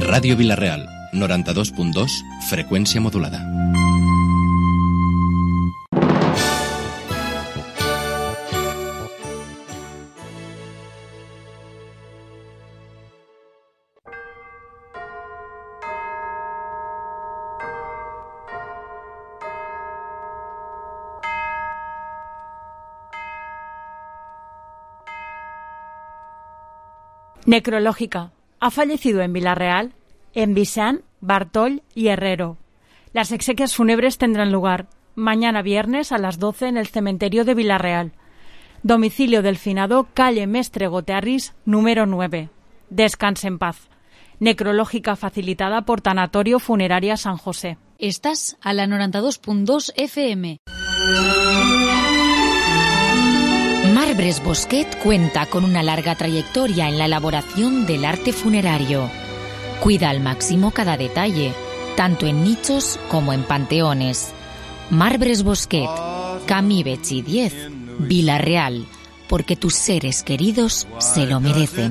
Ràdio Vila-real, 92.2, freqüència modulada. Necrológica. Ha fallecido en Vila-real en Vicent, Bartoll y Herrero. Las exequias fúnebres tendrán lugar mañana viernes a las 12 en el cementerio de Vila-real. Domicilio del finado, calle Mestre Gotearris, número 9. Descanse en paz. Necrológica facilitada por Tanatorio Funeraria San José. Estás a la 92.2 FM. Marbres Bosquet cuenta con una larga trayectoria en la elaboración del arte funerario. Cuida al máximo cada detalle, tanto en nichos como en panteones. Marbres Bosquet, Camí Betxí 10, Vila-real, porque tus seres queridos se lo merecen.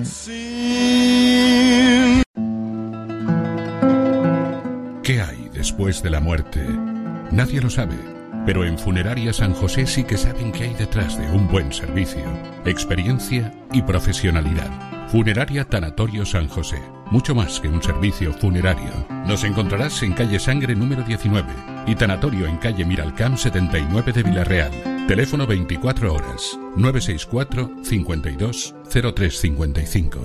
¿Qué hay después de la muerte? Nadie lo sabe. Pero en Funeraria San José sí que saben qué hay detrás de un buen servicio, experiencia y profesionalidad. Funeraria Tanatorio San José. Mucho más que un servicio funerario. Nos encontrarás en calle Sangre número 19 y Tanatorio en calle Miralcamp 79 de Vila-real. Teléfono 24 horas 964 52 0355.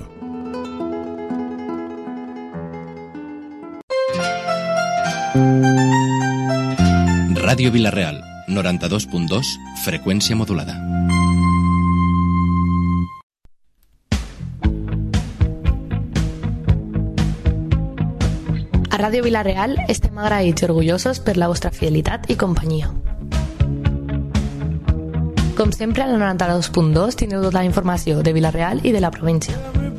Ràdio Vila-real, 92.2, freqüència modulada. A Ràdio Vila-real estem agraïts i orgullosos per la vostra fidelitat i companyia. Com sempre, al 92.2 tindreu tota la informació de Vila-real i de la província.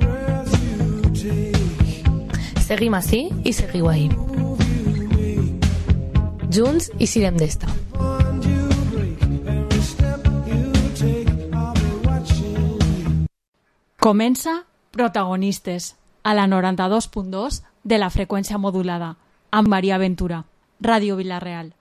Seguim ací i seguiu ahí. Junts i sirem d'esta. Comença Protagonistes, a la 92.2 de la freqüència modulada, amb Maria Ventura, Ràdio Vila-real.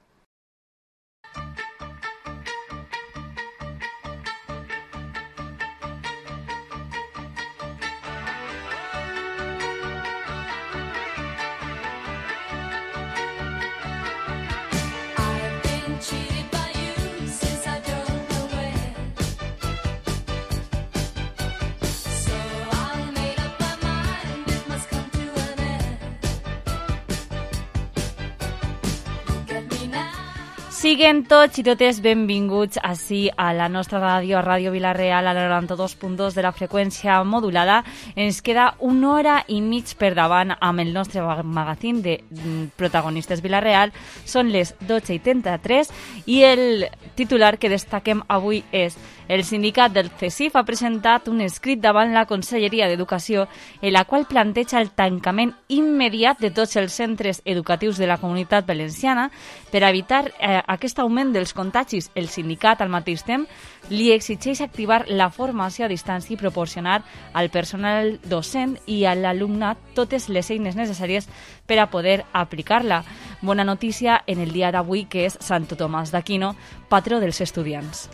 Siguen tots i totes benvinguts ací a la nostra ràdio, a Ràdio Vila-real, a la 92.2 de la freqüència modulada. Ens queda una hora i mig per davant amb el nostre magazín de Protagonistes Vila-real. Són les 12:33 i el titular que destaquem avui és: el sindicat del CESIF ha presentat un escrit davant la Conselleria d'Educació en la qual planteja el tancament immediat de tots els centres educatius de la Comunitat Valenciana per evitar aquest augment dels contagis. El sindicat, al mateix temps, li exigeix activar la formació a distància i proporcionar al personal docent i a l'alumnat totes les eines necessàries per a poder aplicar-la. Bona notícia en el dia d'avui, que és Santo Tomàs d'Aquino, patró dels estudiants.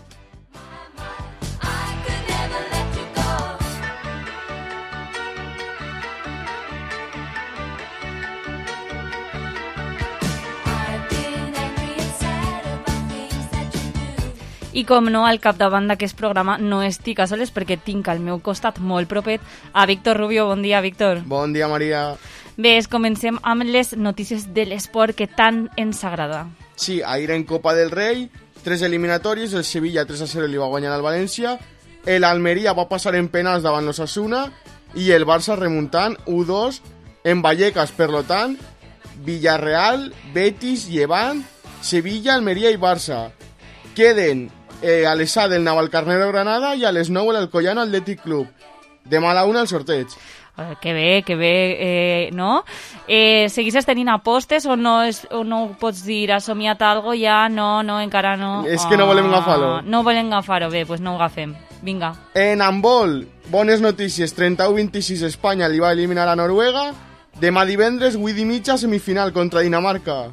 I com no, al capdavant d'aquest programa no estic a soles perquè tinc al meu costat molt propet a Víctor Rubio. Bon dia, Víctor. Bon dia, Maria. Bé, comencem amb les notícies de l'esport que tant ens agrada. Sí, ahir en Copa del Rei, 3 eliminatòries, el Sevilla 3-0 li va guanyar al València, l'Almeria va passar en penals davant l'Osasuna i el Barça remuntant 1-2 en Vallecas. Per tant, Villarreal, Betis, Llevant, Sevilla, Almeria i Barça. Queden a les 7 del Navalcarnero Granada i a les 9 l'Alcoyano Athletic Club. Demà a la 1 el sorteig. Que bé, no? Segueixes tenint apostes o no ho pots dir? Has somiat algo ja? No, encara no. És que no volem agafar-ho. No volem agafar-ho, bé, doncs no ho agafem. Vinga. En handbol, bones notícies, 31-26 Espanya li va eliminar a Noruega, Demà divendres, 8:30, semifinal contra Dinamarca.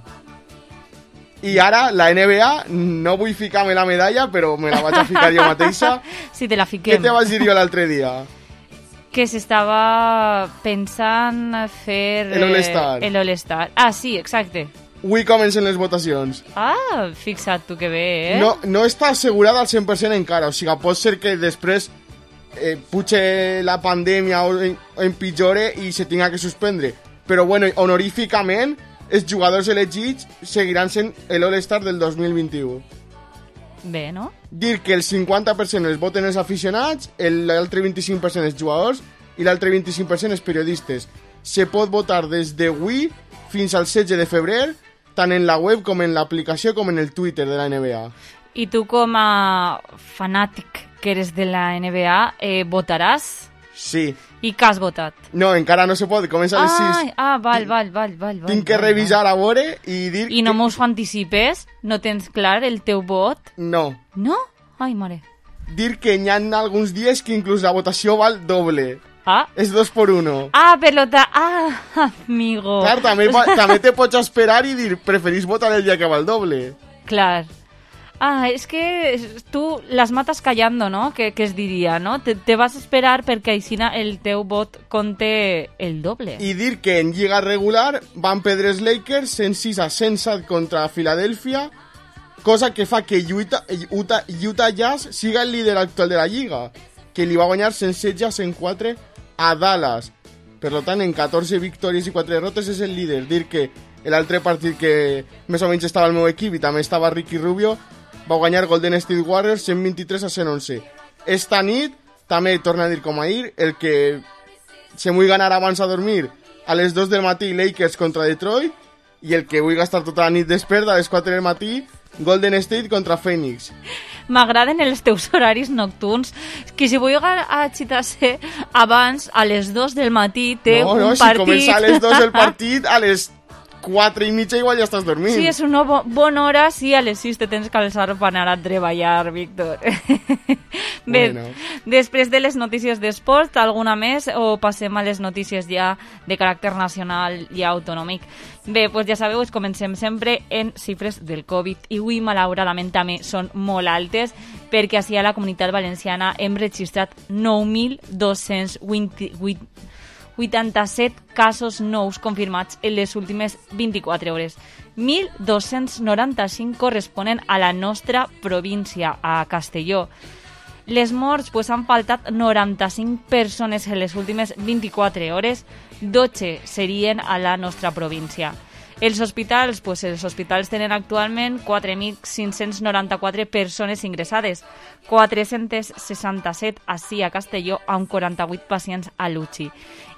I ara, la NBA, no vull ficar-me la medalla, però me la vaig a ficar jo mateixa. Sí, te la fiquem. Què te vaig dir jo l'altre dia? Que s'estava pensant fer... El All-Star. El All-Star. Ah, sí, exacte. Avui comencen les votacions. Ah, fixa't tu que bé, eh? No està assegurada al 100% encara, o sigui, pot ser que després puge la pandèmia o empitjore i se tinga que suspendre. Però, bueno, honoríficament, els jugadors elegits seguiran sent l'All-Star del 2021. Bé, no? Dir que el 50% els voten els aficionats, l'altre 25% els jugadors i l'altre 25% els periodistes. Se pot votar des d'avui fins al 16 de febrer, tant en la web com en l'aplicació com en el Twitter de la NBA. I tu com a fanàtic que eres de la NBA, votaràs? Sí. I què has votat? No, encara no se pot, comença a les 6. Val. Tinc que revisar a veure i dir... I no mos ho anticipes? No tens clar el teu vot? No. No? Ai, mare. Dir que hi ha alguns dies que inclús la votació val doble. Ah. És 2x1. Ah, pelota. Ah, amigo. Clar, també te pots esperar i dir, preferís votar el dia que val doble. Clar. Ah, és que tu las matas callando, ¿no? Que es diria, ¿no? Te vas a esperar perquè així el teu vot compte el doble. I dir que en lliga regular van perdre els Lakers 106-107 contra Filadèlfia, cosa que fa que Utah Jazz siga el líder actual de la lliga, que li va guanyar 116-104 a Dallas. Per tant, en 14 victòries i 4 derrotes és el líder. Dir que l'altre partit que més o menys estava el meu equip i també estava Ricky Rubio, va guanyar Golden State Warriors 123-111. Esta nit, també torna a dir com ahir, el que se vull ganar abans a dormir a les 2 del matí Lakers contra Detroit i el que vull gastar tota la nit despert a les 4 del matí Golden State contra Phoenix. M'agraden els teus horaris nocturns, que si vull agitar-se abans a les 2 del matí té un partit... Si comença a les 2 del partit, a les 4:30 igual ja estàs dormint. Sí, és una bona hora, sí, a les 6 te tens que alçar per anar a treballar, Víctor. Bé, bueno. Després de les notícies d'esport, alguna més o passem a les notícies ja de caràcter nacional i autonòmic? Bé, doncs ja sabeu, comencem sempre en xifres del Covid i avui, malauradament, també són molt altes perquè així a la Comunitat Valenciana hem registrat 9.287 casos nous confirmats en les últimes 24 hores. 1.295 corresponen a la nostra província, a Castelló. Les morts han faltat 95 persones en les últimes 24 hores, 12 serien a la nostra província. Els hospitals tenen actualment 4.594 persones ingressades, 467 així a Castelló, amb 48 pacients a l'UCI.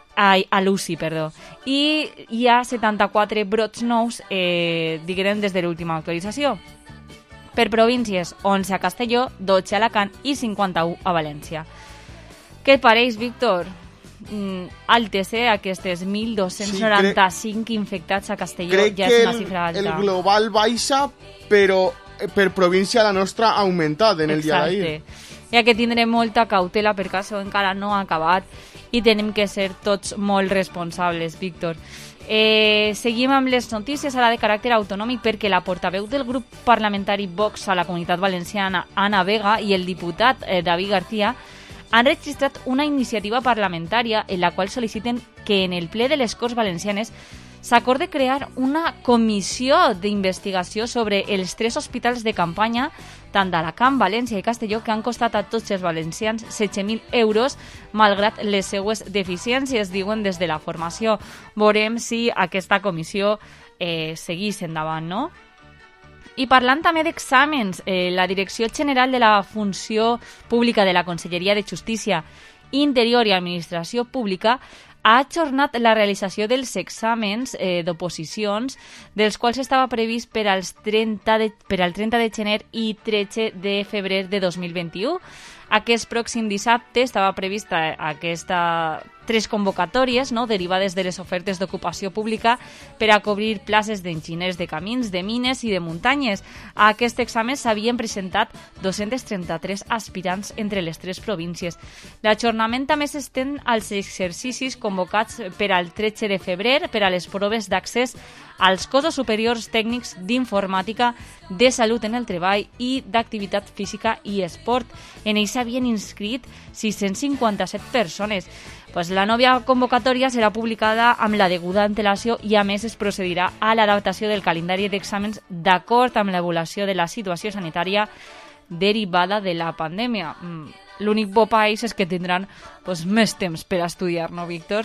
I hi ha 74 brots nous, diguem, des de l'última actualització. Per províncies, 11 a Castelló, 12 a Alacant i 51 a València. Què et pareix, Víctor? Altes, aquestes 1.295 infectats a Castelló. Crec ja és una xifra alta. El global baixa, però per província la nostra ha augmentat en el dia d'ahir. Hi ha que tindre molta cautela perquè això encara no ha acabat i tenim que ser tots molt responsables, Víctor. Seguim amb les notícies ara de caràcter autonòmic perquè la portaveu del grup parlamentari Vox a la Comunitat Valenciana, Ana Vega, i el diputat David García han registrat una iniciativa parlamentària en la qual sol·liciten que en el ple de les Corts Valencianes s'acorde crear una comissió d'investigació sobre els 3 hospitals de campanya, tant d'Alacant, València i Castelló, que han costat a tots els valencians 16.000 euros, malgrat les seues deficiències, diuen des de la formació. Veurem si aquesta comissió segueix endavant, no? I parlant també d'exàmens, la Direcció General de la Funció Pública de la Conselleria de Justícia, Interior i Administració Pública ha ajornat la realització dels exàmens d'oposicions, dels quals estava previst per al 30 de gener i 13 de febrer de 2021. Aquest pròxim dissabte estava prevista aquesta 3 convocatòries, no?, derivades de les ofertes d'ocupació pública per a cobrir places d'enginyers de camins, de mines i de muntanyes. A aquest examen s'havien presentat 233 aspirants entre les 3 províncies. L'ajornament també s'estén als exercicis convocats per al 13 de febrer per a les proves d'accés als cossos superiors tècnics d'informàtica, de salut en el treball i d'activitat física i esport. En ells s'havien inscrit 657 persones. Pues la nova convocatòria serà publicada amb la deguda antelació i, a més, es procedirà a l'adaptació del calendari d'exàmens d'acord amb l'evolució de la situació sanitària derivada de la pandèmia. L'únic bo per ells és que tindran més temps per estudiar, no, Víctor?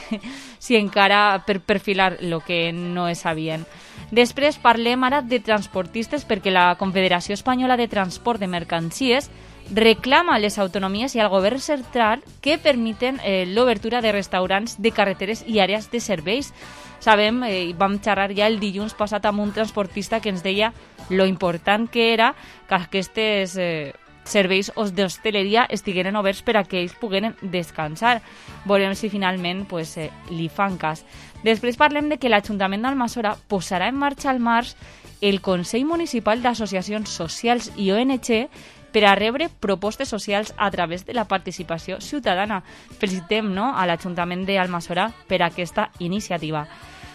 Si encara per perfilar el que no és sabien. Després parlem ara de transportistes, perquè la Confederació Espanyola de Transport de Mercancies reclama a les autonomies i al govern central que permiten l'obertura de restaurants, de carreteres i àrees de serveis. Sabem, i vam xerrar ja el dilluns passat amb un transportista que ens deia lo important que era que aquests serveis d'hostaleria estigueren oberts per a que ells pogueren descansar. Veurem si finalment li fan cas. Després parlem de que l'Ajuntament d'Almassora posarà en marxa al març el Consell Municipal d'Associacions Socials i ONG per a rebre propostes socials a través de la participació ciutadana. Felicitem, no?, a l'Ajuntament d'Almassora per aquesta iniciativa.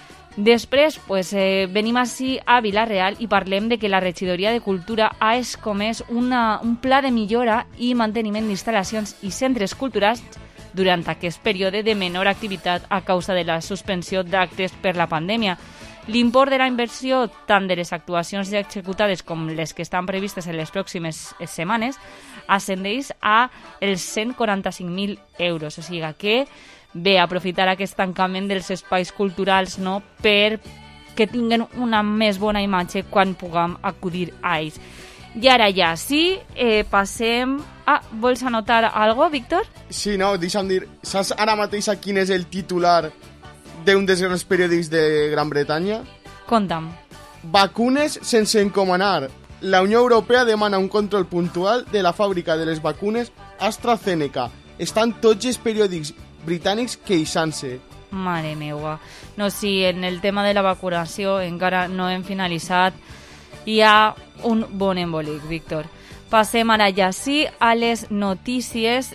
Després, venim així a Vila-real i parlem de que la Regidoria de Cultura ha escomès un pla de millora i manteniment d'instal·lacions i centres culturals durant aquest període de menor activitat a causa de la suspensió d'actes per la pandèmia. L'import de la inversió, tant de les actuacions ja executades com les que estan previstes en les pròximes setmanes, ascendeix a els 145.000 euros. O sigui que bé, aprofitar aquest tancament dels espais culturals, no?, per que tinguin una més bona imatge quan puguem acudir a ells. I ara ja sí, passem... vols anotar alguna cosa, Víctor? Sí, no, deixa'm dir, saps ara mateix quin és el titular d'un dels grans periòdics de Gran Bretanya? Conta'm. Vacunes sense encomanar. La Unió Europea demana un control puntual de la fàbrica de les vacunes AstraZeneca. Estan tots els periòdics britànics queixant-se. Mare meua. No, sí, en el tema de la vacunació encara no hem finalitzat. Hi ha un bon embolic, Víctor. Passem ara ja sí a les notícies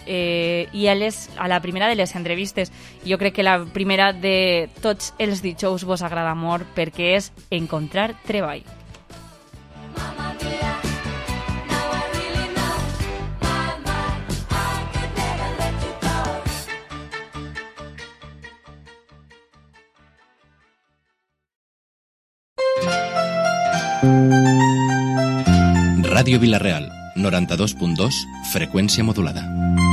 i a la primera de les entrevistes. Jo crec que la primera de tots els dijous vos agrada molt perquè és encontrar treball. Ràdio Vila-real, 92.2, frecuencia modulada.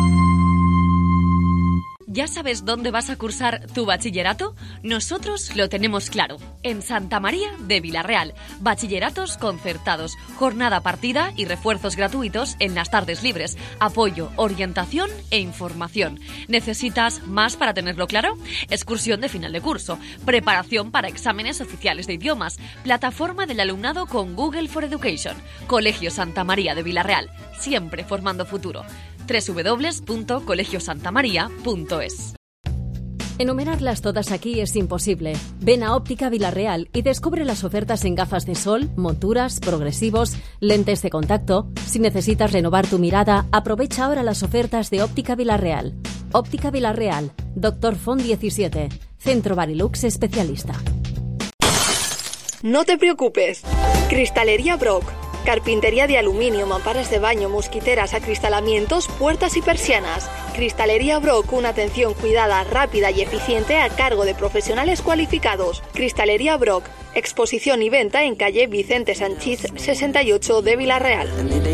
¿Ya sabes dónde vas a cursar tu bachillerato? Nosotros lo tenemos claro. En Santa María de Vila-real. Bachilleratos concertados, jornada partida y refuerzos gratuitos en las tardes libres. Apoyo, orientación e información. ¿Necesitas más para tenerlo claro? Excursión de final de curso. Preparación para exámenes oficiales de idiomas. Plataforma del alumnado con Google for Education. Colegio Santa María de Vila-real. Siempre formando futuro. www.colegiosantamaria.es. Enumerarlas todas aquí es imposible. Ven a Óptica Vila-real y descubre las ofertas en gafas de sol, monturas, progresivos, lentes de contacto. Si necesitas renovar tu mirada, aprovecha ahora las ofertas de Óptica Vila-real. Óptica Vila-real, Dr. Font 17, Centro Barilux Especialista. No te preocupes. Cristalería Brock. Carpintería de aluminio, mamparas de baño, mosquiteras, acristalamientos, puertas y persianas. Cristalería Brock, una atención cuidada, rápida y eficiente a cargo de profesionales cualificados. Cristalería Brock, exposición y venta en calle Vicente Sanchís 68 de Vila-real.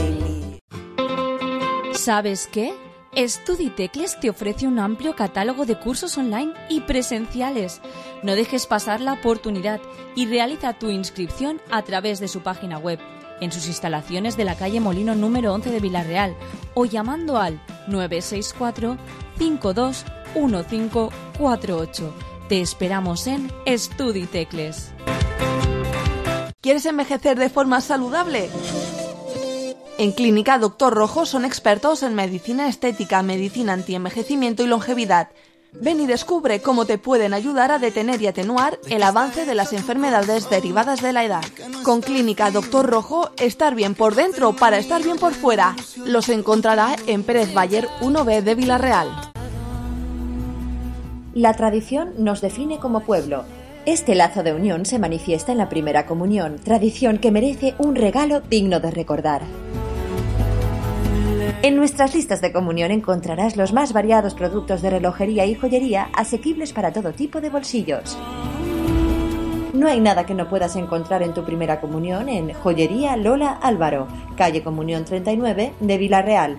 ¿Sabes qué? StudiTecles te ofrece un amplio catálogo de cursos online y presenciales. No dejes pasar la oportunidad y realiza tu inscripción a través de su página web, en sus instalaciones de la calle Molino número 11 de Vila-real o llamando al 964 521548. Te esperamos en StudiTecles. ¿Quieres envejecer de forma saludable? En Clínica Dr. Rojo son expertos en medicina estética, medicina antienvejecimiento y longevidad. Ven y descubre cómo te pueden ayudar a detener y atenuar el avance de las enfermedades derivadas de la edad. Con Clínica Doctor Rojo, estar bien por dentro para estar bien por fuera. Los encontrará en Pérez Bayer 1B de Vila-real. La tradición nos define como pueblo. Este lazo de unión se manifiesta en la primera comunión, tradición que merece un regalo digno de recordar. En nuestras listas de comunión encontrarás los más variados productos de relojería y joyería asequibles para todo tipo de bolsillos. No hay nada que no puedas encontrar en tu primera comunión en Joyería Lola Álvaro, calle Comunión 39 de Vila-real.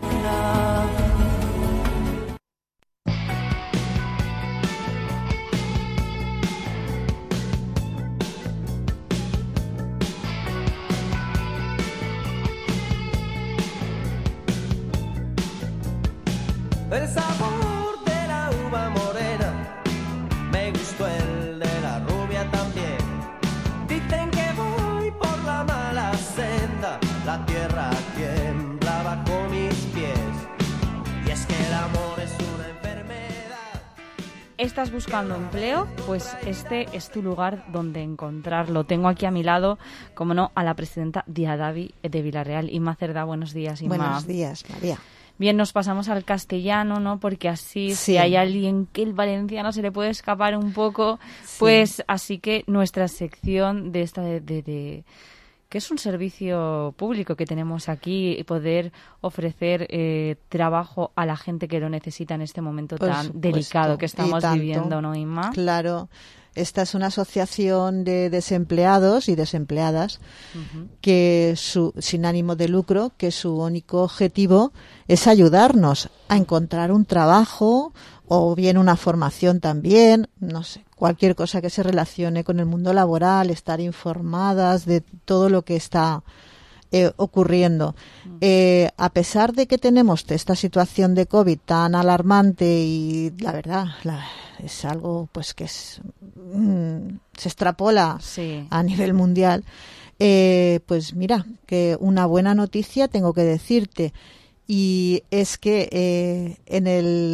El sabor de la uva morena, me gustó el de la rubia también. Dicen que voy por la mala senda, la tierra tiembla bajo mis pies. Y es que el amor es una enfermedad. ¿Estás buscando empleo? Pues este es tu lugar donde encontrarlo. Tengo aquí a mi lado, como no, a la presidenta Diadavi de Vila-real, Inma Cerdá. Buenos días, Inma. Buenos días, María. Bien, nos pasamos al castellano, ¿no? Porque así, sí. Si hay alguien que el valenciano se le puede escapar un poco, sí. Pues así que nuestra sección de esta que es un servicio público que tenemos aquí, poder ofrecer trabajo a la gente que lo necesita en este momento tan delicado que estamos viviendo, ¿no, Inma? Claro. Esta es una asociación de desempleados y desempleadas que sin ánimo de lucro, que su único objetivo es ayudarnos a encontrar un trabajo o bien una formación también, no sé, cualquier cosa que se relacione con el mundo laboral, estar informadas de todo lo que está ocurriendo. A pesar de que tenemos esta situación de COVID tan alarmante y la verdad es algo pues que se extrapola a nivel mundial, pues mira, que una buena noticia tengo que decirte, y es que en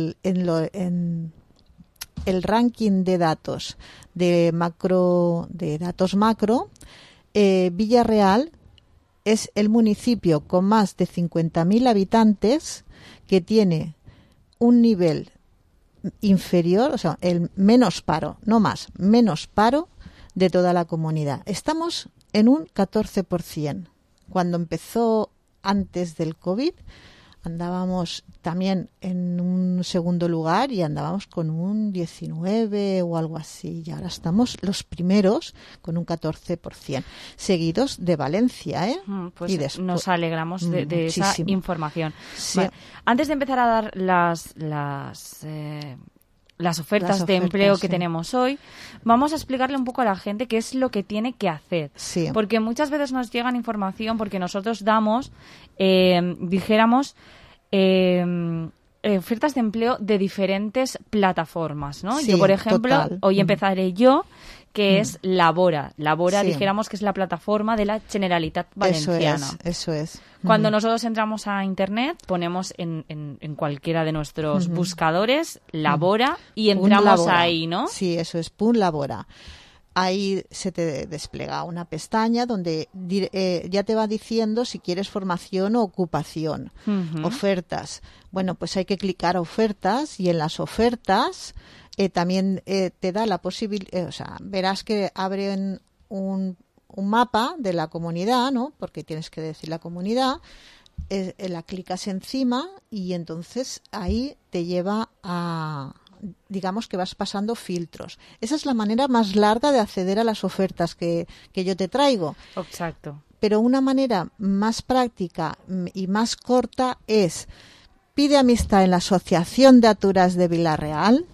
el ranking de datos de datos macro, Vila-real es el municipio con más de 50.000 habitantes que tiene un nivel inferior, o sea, el menos paro, no más, menos paro de toda la comunidad. Estamos en un 14%. Cuando empezó antes del COVID, andábamos también en un segundo lugar y andábamos con un 19 o algo así. Y ahora estamos los primeros con un 14%, seguidos de Valencia, ¿eh? Pues y después, nos alegramos de esa información. Sí. Bueno, antes de empezar a dar las ofertas de empleo que tenemos hoy, vamos a explicarle un poco a la gente qué es lo que tiene que hacer. Sí. Porque muchas veces nos llegan información porque nosotros damos, ofertas de empleo de diferentes plataformas, ¿no? Sí, yo, por ejemplo, total. Hoy empezaré yo, que es Labora. Labora, Sí. dijéramos que es la plataforma de la Generalitat Valenciana. Eso es. Cuando nosotros entramos a Internet, ponemos en cualquiera de nuestros buscadores Labora y entramos Labora. ahí, ¿no? Sí, eso es Punt Labora. Ahí se te despliega una pestaña donde ya te va diciendo si quieres formación o ocupación, ofertas. Bueno, pues hay que clicar a ofertas y en las ofertas también te da la posibilidad, o sea, verás que abren un mapa de la comunidad, ¿no? Porque tienes que decir la comunidad, la clicas encima y entonces ahí te lleva a, digamos que vas pasando filtros. Esa es la manera más larga de acceder a las ofertas que yo te traigo. Exacto. Pero una manera más práctica y más corta es: pide amistad en la Asociación de Aturas de Vila-real,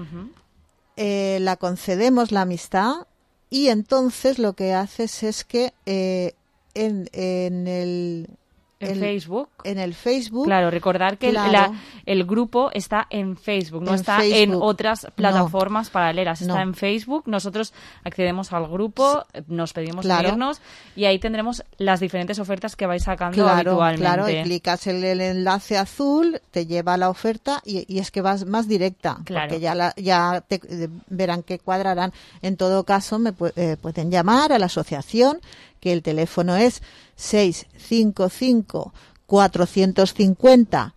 la concedemos la amistad y entonces lo que haces es que en En Facebook. En el Facebook. Claro, recordar que el grupo está en Facebook, no está en otras plataformas paralelas. Está en Facebook, nosotros accedemos al grupo, nos pedimos seguirnos y ahí tendremos las diferentes ofertas que vais sacando habitualmente. Claro, y clicas el enlace azul, te lleva a la oferta y es que vas más directa, porque ya te verán que cuadrarán. En todo caso, me pueden llamar a la asociación, que el teléfono es 655 450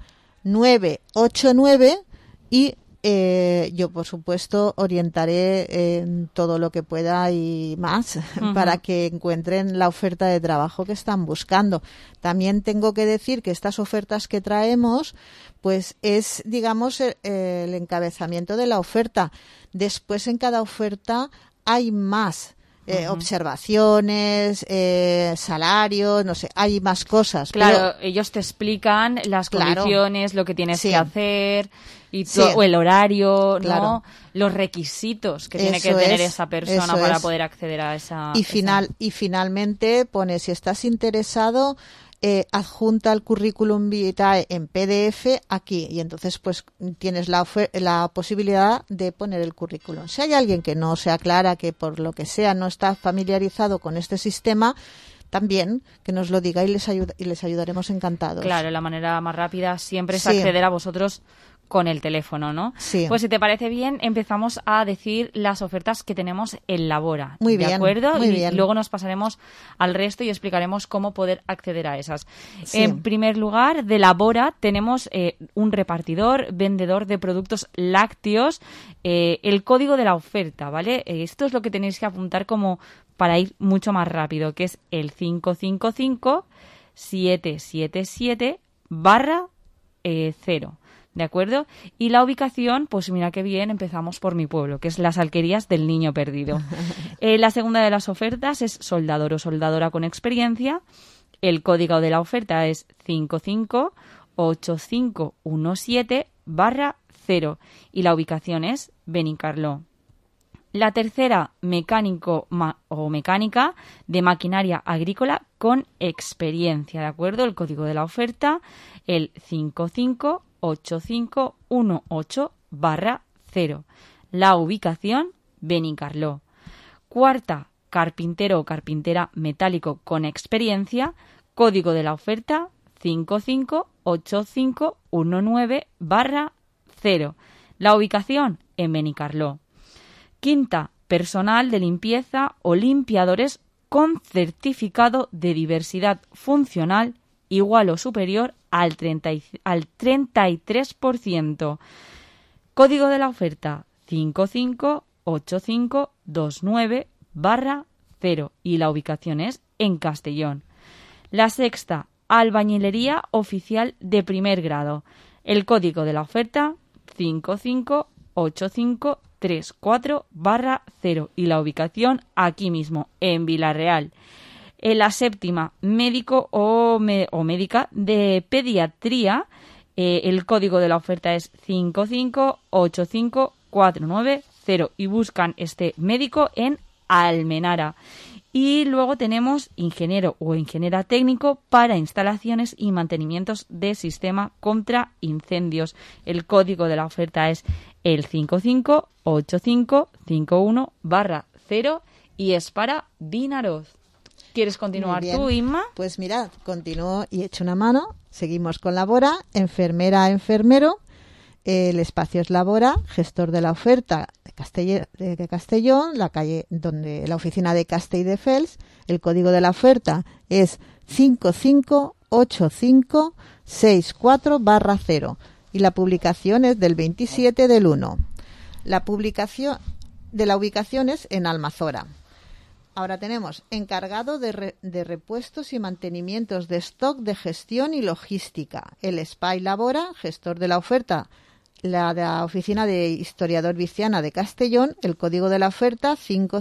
989 y yo, por supuesto, orientaré en todo lo que pueda y más para que encuentren la oferta de trabajo que están buscando. También tengo que decir que estas ofertas que traemos, pues es, digamos, el encabezamiento de la oferta. Después, en cada oferta hay más. Observaciones, salarios, no sé, hay más cosas. Claro, pero ellos te explican las condiciones, lo que tienes que hacer, y o el horario, ¿no? Los requisitos que tiene que tener esa persona para poder acceder a esa... Y finalmente pone, si estás interesado, adjunta el currículum vitae en PDF aquí, y entonces pues tienes la posibilidad de poner el currículum. Si hay alguien que no se aclara, que por lo que sea no está familiarizado con este sistema, también que nos lo diga y les ayudaremos encantados. Claro, la manera más rápida siempre es acceder a vosotros con el teléfono, ¿no? Sí. Pues si te parece bien, empezamos a decir las ofertas que tenemos en Labora. Muy bien. ¿De acuerdo? Muy bien. Luego nos pasaremos al resto y explicaremos cómo poder acceder a esas. Sí. En primer lugar, de Labora tenemos un repartidor, vendedor de productos lácteos, el código de la oferta, ¿vale? Esto es lo que tenéis que apuntar como para ir mucho más rápido, que es el 555-777/0. ¿De acuerdo? Y la ubicación, pues mira qué bien, empezamos por mi pueblo, que es las Alquerías del Niño Perdido. La segunda de las ofertas es soldador o soldadora con experiencia. El código de la oferta es 558517/0 y la ubicación es Benicarló. La tercera, mecánico o mecánica de maquinaria agrícola con experiencia, ¿de acuerdo? El código de la oferta, el 558518/0. La ubicación, Benicarló. Cuarta, carpintero o carpintera metálico con experiencia, código de la oferta, 558519/0. La ubicación, en Benicarló. Quinta, personal de limpieza o limpiadores con certificado de diversidad funcional igual o superior al 33%. Código de la oferta 558529/0 y la ubicación es en Castellón. La sexta, albañilería oficial de primer grado. El código de la oferta 558534/0 y la ubicación aquí mismo, en Vilarreal. En la séptima, médico o médica de pediatría. El código de la oferta es 558549/0 y buscan este médico en Almenara. Y luego tenemos ingeniero o ingeniera técnico para instalaciones y mantenimientos de sistema contra incendios. El código de la oferta es el 558551/0 y es para Vinaroz. ¿Quieres continuar tú, Inma? Pues mira, continúo y echo una mano. Seguimos con Labora, enfermera a enfermero. El espacio es Labora, gestor de la oferta de Castellón, la calle donde la oficina de Castelldefels. El código de la oferta es 558564/0 y la publicación es del 27/1. La publicación de la ubicación es en Almazora. Ahora tenemos encargado de repuestos y mantenimientos de stock de gestión y logística. El SPY Labora, gestor de la oferta, la de la oficina de historiador Viciana de Castellón. El código de la oferta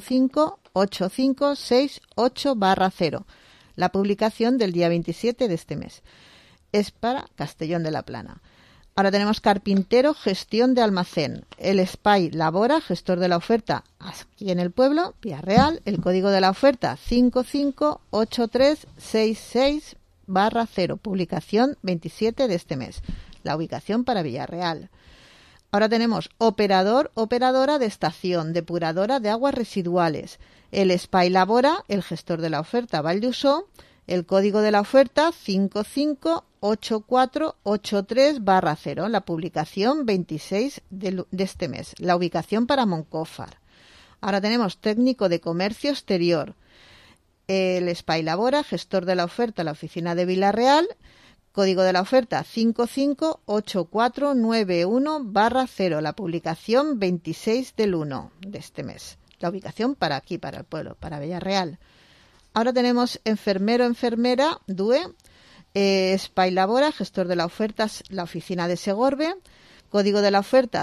558568/0. La publicación del día 27 de este mes. Es para Castellón de la Plana. Ahora tenemos carpintero, gestión de almacén. El SPY Labora, gestor de la oferta, aquí en el pueblo, Villarreal. El código de la oferta 558366 26/0, publicación 27 de este mes. La ubicación para Villarreal. Ahora tenemos operadora de estación, depuradora de aguas residuales. El Espai Labora, el gestor de la oferta Valldusó. El código de la oferta 558483/0, la publicación 26 de este mes. La ubicación para Moncófar. Ahora tenemos técnico de comercio exterior. El Espai Labora, gestor de la oferta, la oficina de Villarreal. Código de la oferta 558491/0, la publicación 26 del 1 de este mes. La ubicación para aquí, para el pueblo, para Villarreal. Ahora tenemos enfermera, DUE, Espai Labora, gestor de la oferta, la oficina de Segorbe. Código de la oferta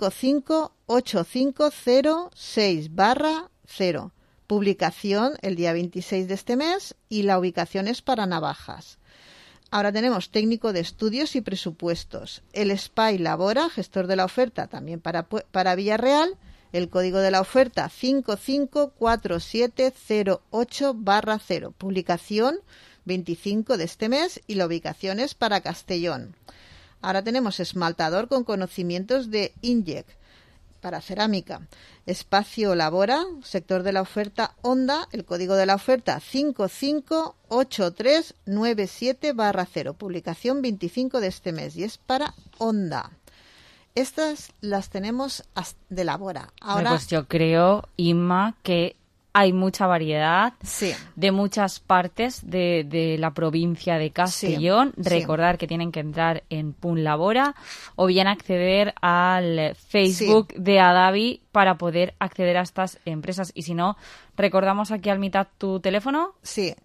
55850/6/0. Publicación el día 26 de este mes y la ubicación es para Navajas. Ahora tenemos técnico de estudios y presupuestos. El Espai Labora, gestor de la oferta, también para Villarreal. El código de la oferta 554708/0. Publicación 25 de este mes y la ubicación es para Castellón. Ahora tenemos esmaltador con conocimientos de INJEC para cerámica. Espacio Labora, sector de la oferta Honda. El código de la oferta 558397/0. Publicación 25 de este mes y es para Honda. Estas las tenemos de Labora. Ahora, pues yo creo, Inma, que hay mucha variedad de muchas partes de la provincia de Castellón. Recordar que tienen que entrar en Punt Labora o bien acceder al Facebook de Adavi para poder acceder a estas empresas. Y si no, recordamos aquí al mitad tu teléfono. Sí,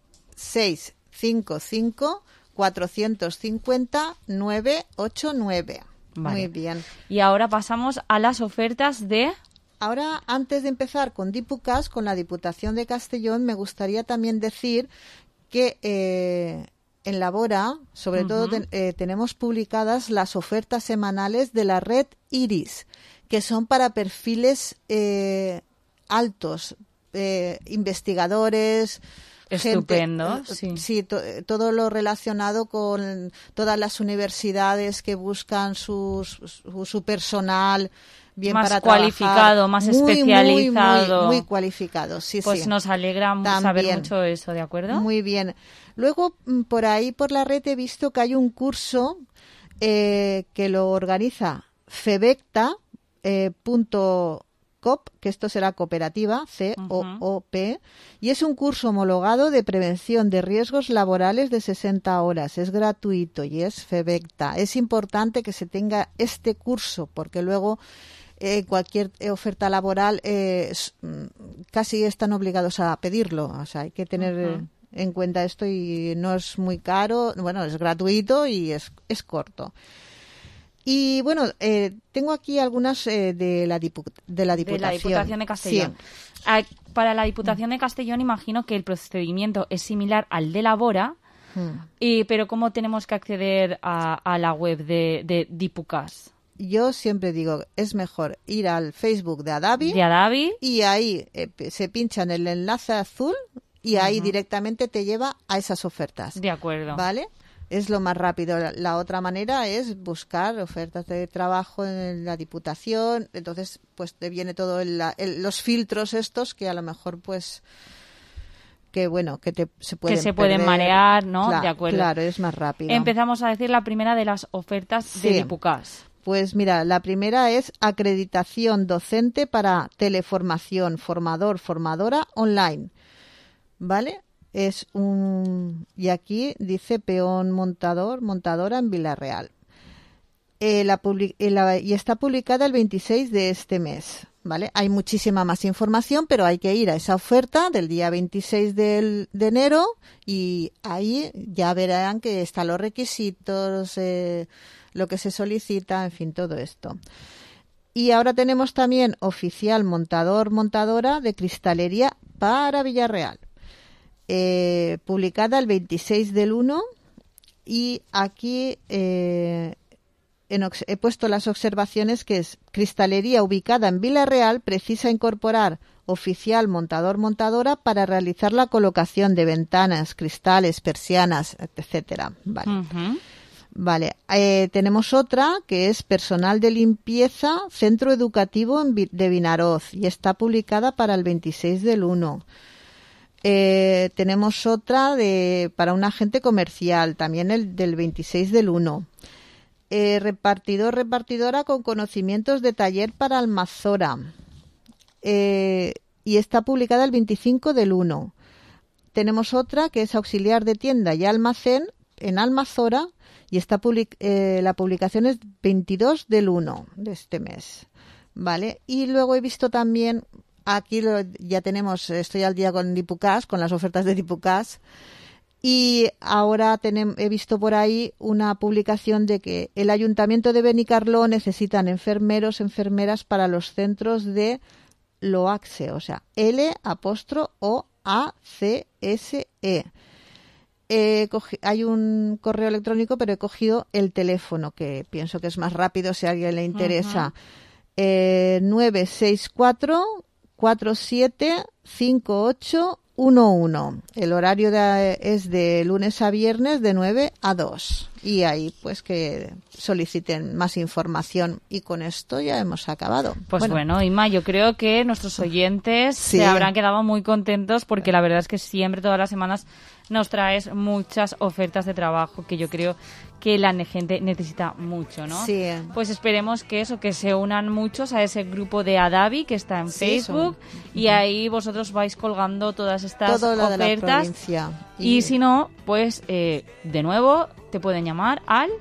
655-450-989. Vale. Muy bien. Y ahora pasamos a las ofertas de... Ahora, antes de empezar con Dipucas, con la Diputación de Castellón, me gustaría también decir que en Labora, sobre todo, tenemos publicadas las ofertas semanales de la red Iris, que son para perfiles altos, investigadores... Estupendo, todo lo relacionado con todas las universidades que buscan su personal bien más para cualificado, trabajar. Más especializado. Muy cualificado, Pues nos alegra saber mucho eso, ¿de acuerdo? Muy bien. Luego, por ahí, por la red, he visto que hay un curso que lo organiza Febecta.com, que esto será cooperativa, COOP, y es un curso homologado de prevención de riesgos laborales de 60 horas. Es gratuito y es Febecta. Es importante que se tenga este curso porque luego cualquier oferta laboral casi están obligados a pedirlo. O sea, hay que tener en cuenta esto y no es muy caro. Bueno, es gratuito y es corto. Y bueno, tengo aquí algunas de la Diputación. De la Diputación de Castellón. Sí. Para la Diputación de Castellón imagino que el procedimiento es similar al de Labora, pero ¿cómo tenemos que acceder a la web de Dipucas? Yo siempre digo, es mejor ir al Facebook de Adavi. Y ahí se pincha en el enlace azul y ahí directamente te lleva a esas ofertas. De acuerdo. ¿Vale? Es lo más rápido. La otra manera es buscar ofertas de trabajo en la Diputación. Entonces, pues te viene todo los filtros estos que a lo mejor, pues, que bueno, que se pueden marear, ¿no? De acuerdo. Claro, es más rápido. Empezamos a decir la primera de las ofertas de Dipucas. Pues mira, la primera es acreditación docente para teleformación, formadora online. ¿Vale? Y aquí dice peón montadora en Villarreal. Y está publicada el 26 de este mes, ¿vale? Hay muchísima más información, pero hay que ir a esa oferta del día 26 de enero y ahí ya verán que están los requisitos, lo que se solicita, en fin, todo esto. Y ahora tenemos también oficial montadora de cristalería para Villarreal. Publicada el 26 del 1 y aquí he puesto las observaciones que es cristalería ubicada en Villarreal precisa incorporar oficial montador-montadora para realizar la colocación de ventanas, cristales, persianas, etcétera. Vale. Vale. Tenemos otra que es personal de limpieza, centro educativo de Vinaroz, y está publicada para el 26 del 1. Tenemos otra para un agente comercial, también el del 26 del 1. Repartidora con conocimientos de taller para Almazora, y está publicada el 25 del 1. Tenemos otra que es auxiliar de tienda y almacén en Almazora, y está la publicación es 22 del 1 de este mes. Vale. Y luego he visto también, aquí ya tenemos, estoy al día con Dipucas, con las ofertas de Dipucas. Y ahora he visto por ahí una publicación de que el Ayuntamiento de Benicarló necesitan enfermeros, enfermeras para los centros de LOACSE, o sea, LACSE. Hay un correo electrónico, pero he cogido el teléfono, que pienso que es más rápido si a alguien le interesa. 964 47 58 11. El horario es de lunes a viernes de 9 a 2. Y ahí pues que soliciten más información. Y con esto ya hemos acabado. Pues bueno, Inma, yo creo que nuestros oyentes se habrán quedado muy contentos, porque la verdad es que siempre, todas las semanas, nos traes muchas ofertas de trabajo que yo creo que la gente necesita mucho, ¿no? Sí. Pues esperemos que se unan muchos a ese grupo de Adavi que está en Facebook, y ahí vosotros vais colgando todas estas ofertas. De la provincia. Y si no, pues de nuevo te pueden llamar al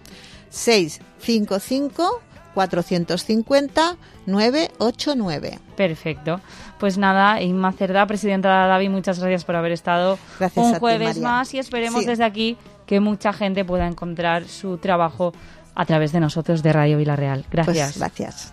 655 450 989. Perfecto. Pues nada, Inma Cerdá, presidenta de Adavi, muchas gracias por haber estado un jueves más, y esperemos desde aquí que mucha gente pueda encontrar su trabajo a través de nosotros, de Radio Vilarreal. Gracias. Pues gracias.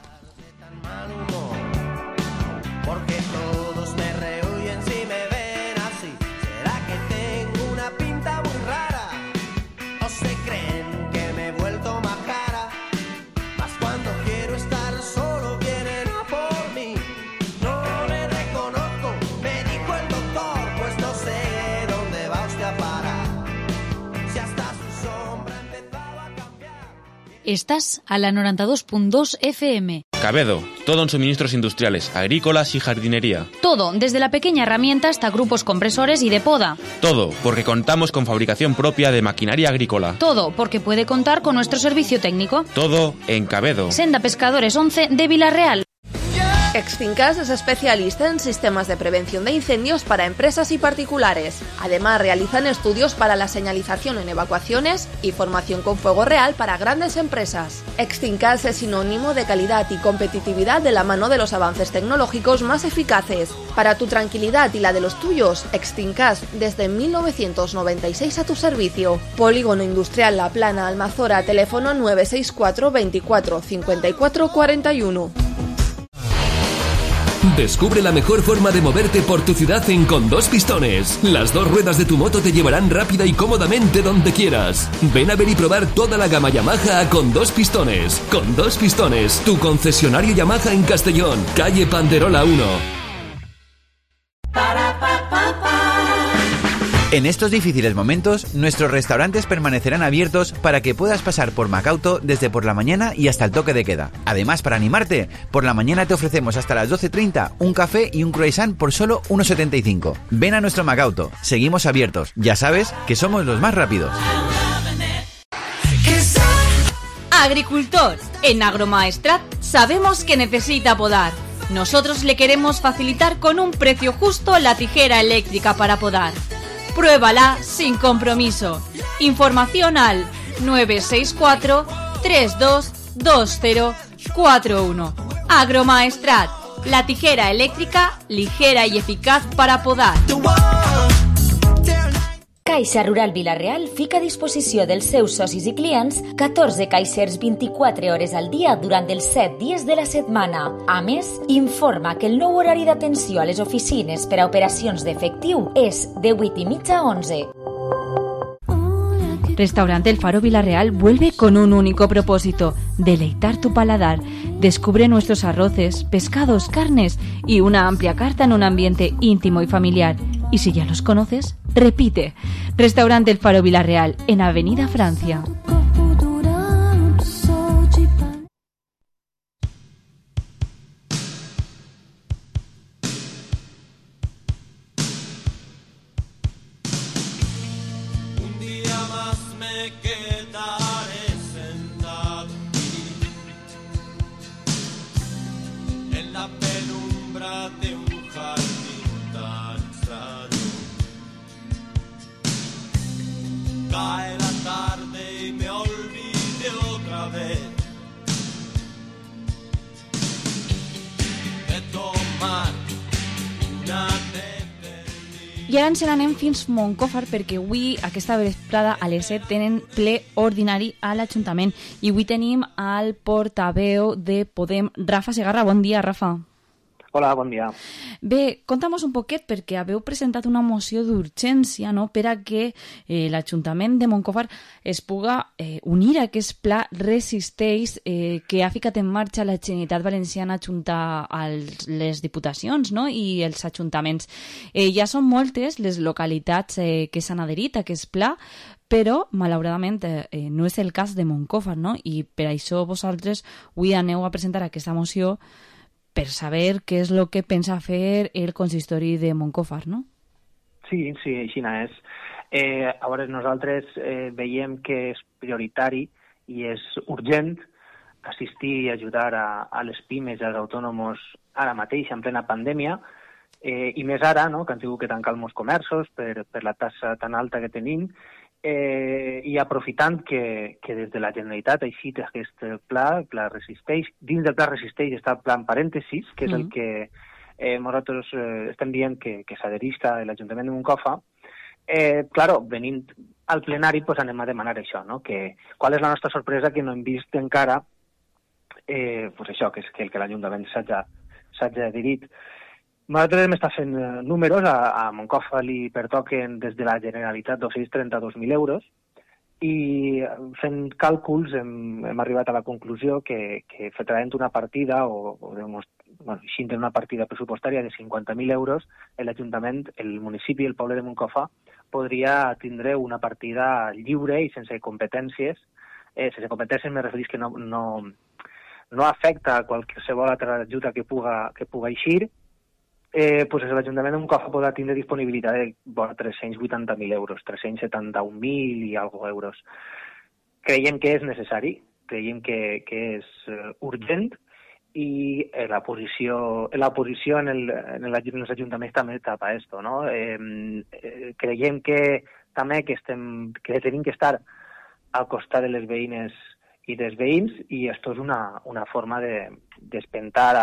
Porque todos me rehuyen si me ven así. ¿Será que tengo una pinta muy rara? ¿O se creen que me he vuelto majara? Más cuando quiero estar solo vienen a por mí. No me reconozco, me dijo el doctor, pues no sé dónde va usted a parar. Si hasta su sombra empezaba a cambiar. Estás a la 92.2 FM. Cabedo, todo en suministros industriales, agrícolas y jardinería. Todo, desde la pequeña herramienta hasta grupos compresores y de poda. Todo, porque contamos con fabricación propia de maquinaria agrícola. Todo, porque puede contar con nuestro servicio técnico. Todo en Cabedo. Senda Pescadores 11 de Vilarreal. Extincas es especialista en sistemas de prevención de incendios para empresas y particulares. Además, realizan estudios para la señalización en evacuaciones y formación con fuego real para grandes empresas. Extincas es sinónimo de calidad y competitividad de la mano de los avances tecnológicos más eficaces. Para tu tranquilidad y la de los tuyos, Extincas desde 1996 a tu servicio. Polígono Industrial La Plana, Almazora, teléfono 964 24 54 41. Descubre la mejor forma de moverte por tu ciudad en Con Dos Pistones. Las dos ruedas de tu moto te llevarán rápida y cómodamente donde quieras. Ven a ver y probar toda la gama Yamaha a Con Dos Pistones. Con Dos Pistones, tu concesionario Yamaha en Castellón, calle Panderola 1. En estos difíciles momentos, nuestros restaurantes permanecerán abiertos para que puedas pasar por Macauto desde por la mañana y hasta el toque de queda. Además, para animarte, por la mañana te ofrecemos hasta las 12:30 un café y un croissant por solo 1,75. Ven a nuestro Macauto, seguimos abiertos. Ya sabes que somos los más rápidos. Agricultor, en Agromaestrat sabemos que necesita podar. Nosotros le queremos facilitar con un precio justo la tijera eléctrica para podar. Pruébala sin compromiso. Información al 964 322041. Agromaestrat, la tijera eléctrica ligera y eficaz para podar. Caixa Rural Vilarreal fica a disposició dels seus socis i clients 14 caixers 24 hores al dia durant els 7 dies de la setmana. A més, informa que el nou horari d'atenció a les oficines per a operacions d'efectiu és de 8:30 a 11. Restaurante El Faro Villarreal vuelve con un único propósito: deleitar tu paladar. Descubre nuestros arroces, pescados, carnes y una amplia carta en un ambiente íntimo y familiar. Y si ya los conoces, repite. Restaurante El Faro Villarreal, en Avenida Francia. Cae la tarde y me olvide otra vez de tomar una I ara ens n'anem fins Moncofa, perquè avui, aquesta vesprada, a les 7, tenen ple ordinari a l'Ajuntament. I avui tenim al portaveu de Podem, Rafa Segarra. Bon dia, Rafa. Hola, bon dia. Bé, conta'm un poquet, perquè haveu presentat una moció d'urgència, no?, per a que l'Ajuntament de Moncofa es puga unir a aquest pla Resisteix que ha ficat en marxa la Generalitat Valenciana junta a les diputacions, no?, i els ajuntaments. Ja són moltes les localitats que s'han adherit a aquest pla, però, malauradament, no és el cas de Moncofa, no?, i per això vosaltres avui aneu a presentar aquesta moció per saber què és el que pensa fer el consistori de Moncofa, no? Sí, així és. A veure, nosaltres veiem que és prioritari i és urgent assistir i ajudar a les pimes i als autònoms ara mateix, en plena pandèmia, i més ara, no?, que han tingut que tancar molts comerços per la taxa tan alta que tenim, i aprofitant que des de la Generalitat ha eixit aquest pla Resisteix. Dins del pla Resisteix està el pla en parèntesis, que és el que nosaltres estem dient que s'adherisca a l'Ajuntament de Moncofa. Claro, venint al plenari pues anem a demanar això, no? Qual és la nostra sorpresa que no hem vist encara pues això, que és que l'Ajuntament s'hagi adherit. Nosaltres hem estat fent números, a Moncofa li pertoquen des de la Generalitat 232.000 euros i fent càlculs hem arribat a la conclusió que traient una partida eixint una partida pressupostària de 50.000 euros, l'Ajuntament, el municipi, el poble de Moncofa, podria tindre una partida lliure i sense competències. Sense competències me referís que no afecta a qualsevol altra ajuda que puga eixir. Pues l'Ajuntament de Moncofa podrà tindre disponibilitat de 380.000 euros, 371.000 i alguna euros. Creiem que és necessari, creiem que és urgent i l'oposició en els ajuntaments també tapa esto, no? Creiem que també que tenim que estar al costat de les veïnes i dels veïns i esto és una forma d'espentar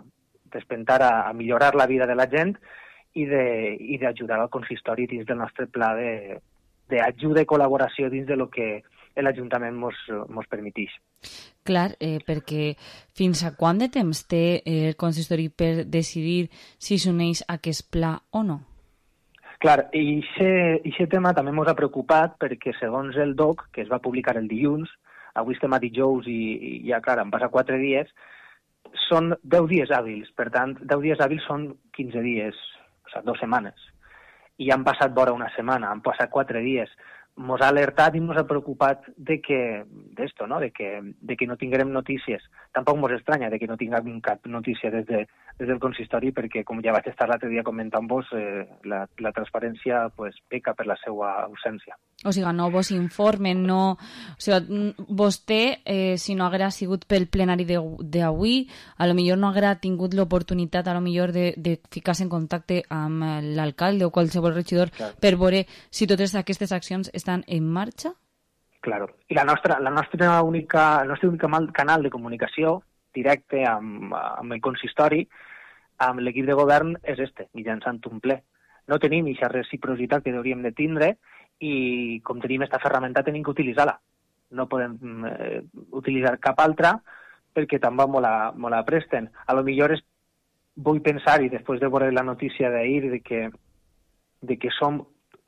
a millorar la vida de la gent i d'ajudar al consistori dins del nostre pla d'ajuda i col·laboració dins de lo que l'Ajuntament mos permeteix. Clar, perquè fins a quant de temps té el consistori per decidir si s'uneix a aquest pla o no? Clar, i aquest tema també ens ha preocupat perquè segons el DOC, que es va publicar el dilluns, avui estem a dijous i ja, clar, han passat 4 dies, són 10 dies hàbils, per tant, 10 dies hàbils són 15 dies, o sigui, 2 setmanes. I han passat vora una setmana, han passat 4 dies. Ens ha alertat i ens ha preocupat d'esto, no? De que no tinguem notícies. Tampoc ens estranya de que no tinguem cap notícia des del consistori, perquè, com ja vaig estar l'altre dia comentant-vos, la transparència peca per la seva ausència. O sigui, no vos informen, no... O sigui, vostè, si no haguera sigut pel plenari d'avui, a lo millor no haguera tingut l'oportunitat, a lo millor, de ficar-se en contacte amb l'alcalde o qualsevol regidor per veure si totes aquestes accions estan en marxa? Claro. I el nostre únic canal de comunicació directe amb el consistori, amb l'equip de govern, és mitjançant un ple. No tenim aquesta reciprocitat que hauríem de tindre i com tenim aquesta ferramenta tenim que utilitzar-la. No podem utilitzar cap altra perquè també me la presten. A lo millor vull pensar, i després de veure la notícia d'ahir, de que som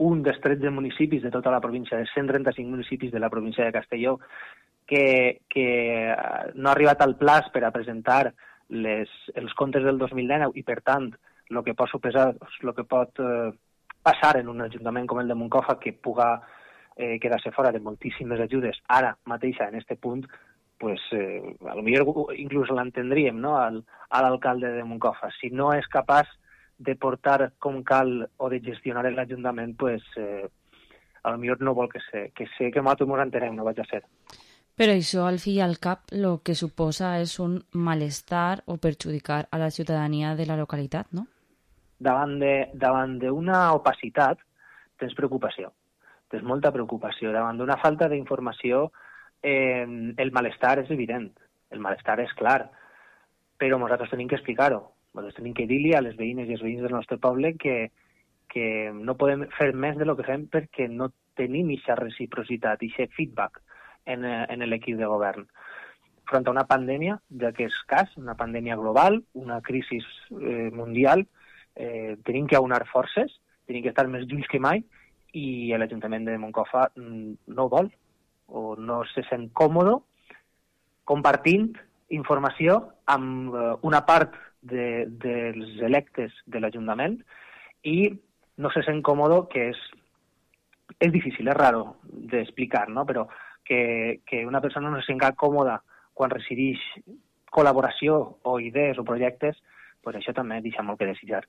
un dels 13 municipis de tota la província, de 135 municipis de la província de Castelló, que no ha arribat al plaç per a presentar els comptes del 2019 i, per tant, el que pot suposar, el que pot passar en un ajuntament com el de Moncofa, que puga quedar-se fora de moltíssimes ajudes, ara mateixa, en aquest punt, pues, a lo millor inclús l'entendríem, no?, a l'alcalde de Moncofa. Si no és capaç de portar com cal o de gestionar l'Ajuntament, pues, a lo millor no vol que sé que nosaltres ens entenem, no vaig a ser. Però això, al fi i al cap, el que suposa és un malestar o perjudicar a la ciutadania de la localitat, no? Davant d'una opacitat tens preocupació, tens molta preocupació. Davant d'una falta d'informació el malestar és evident, el malestar és clar, però nosaltres tenim que explicar-ho. Nosaltres tenim que dir-li a les veïnes i els veïns del nostre poble que no podem fer més de lo que fem perquè no tenim aquesta reciprocitat, aquest feedback en l'equip de govern. Front a una pandèmia, ja que és cas, una pandèmia global, una crisi mundial, tenim que aunar forces, tenim que estar més junts que mai, i l'Ajuntament de Moncofa no vol o no se sent còmode compartint informació amb una part dels electes de l'Ajuntament i no se sent còmode, que és difícil, és raro d'explicar, no? Però que una persona no se sent còmoda quan resideix col·laboració o idees o projectes, pues això també deixa molt que desitjar.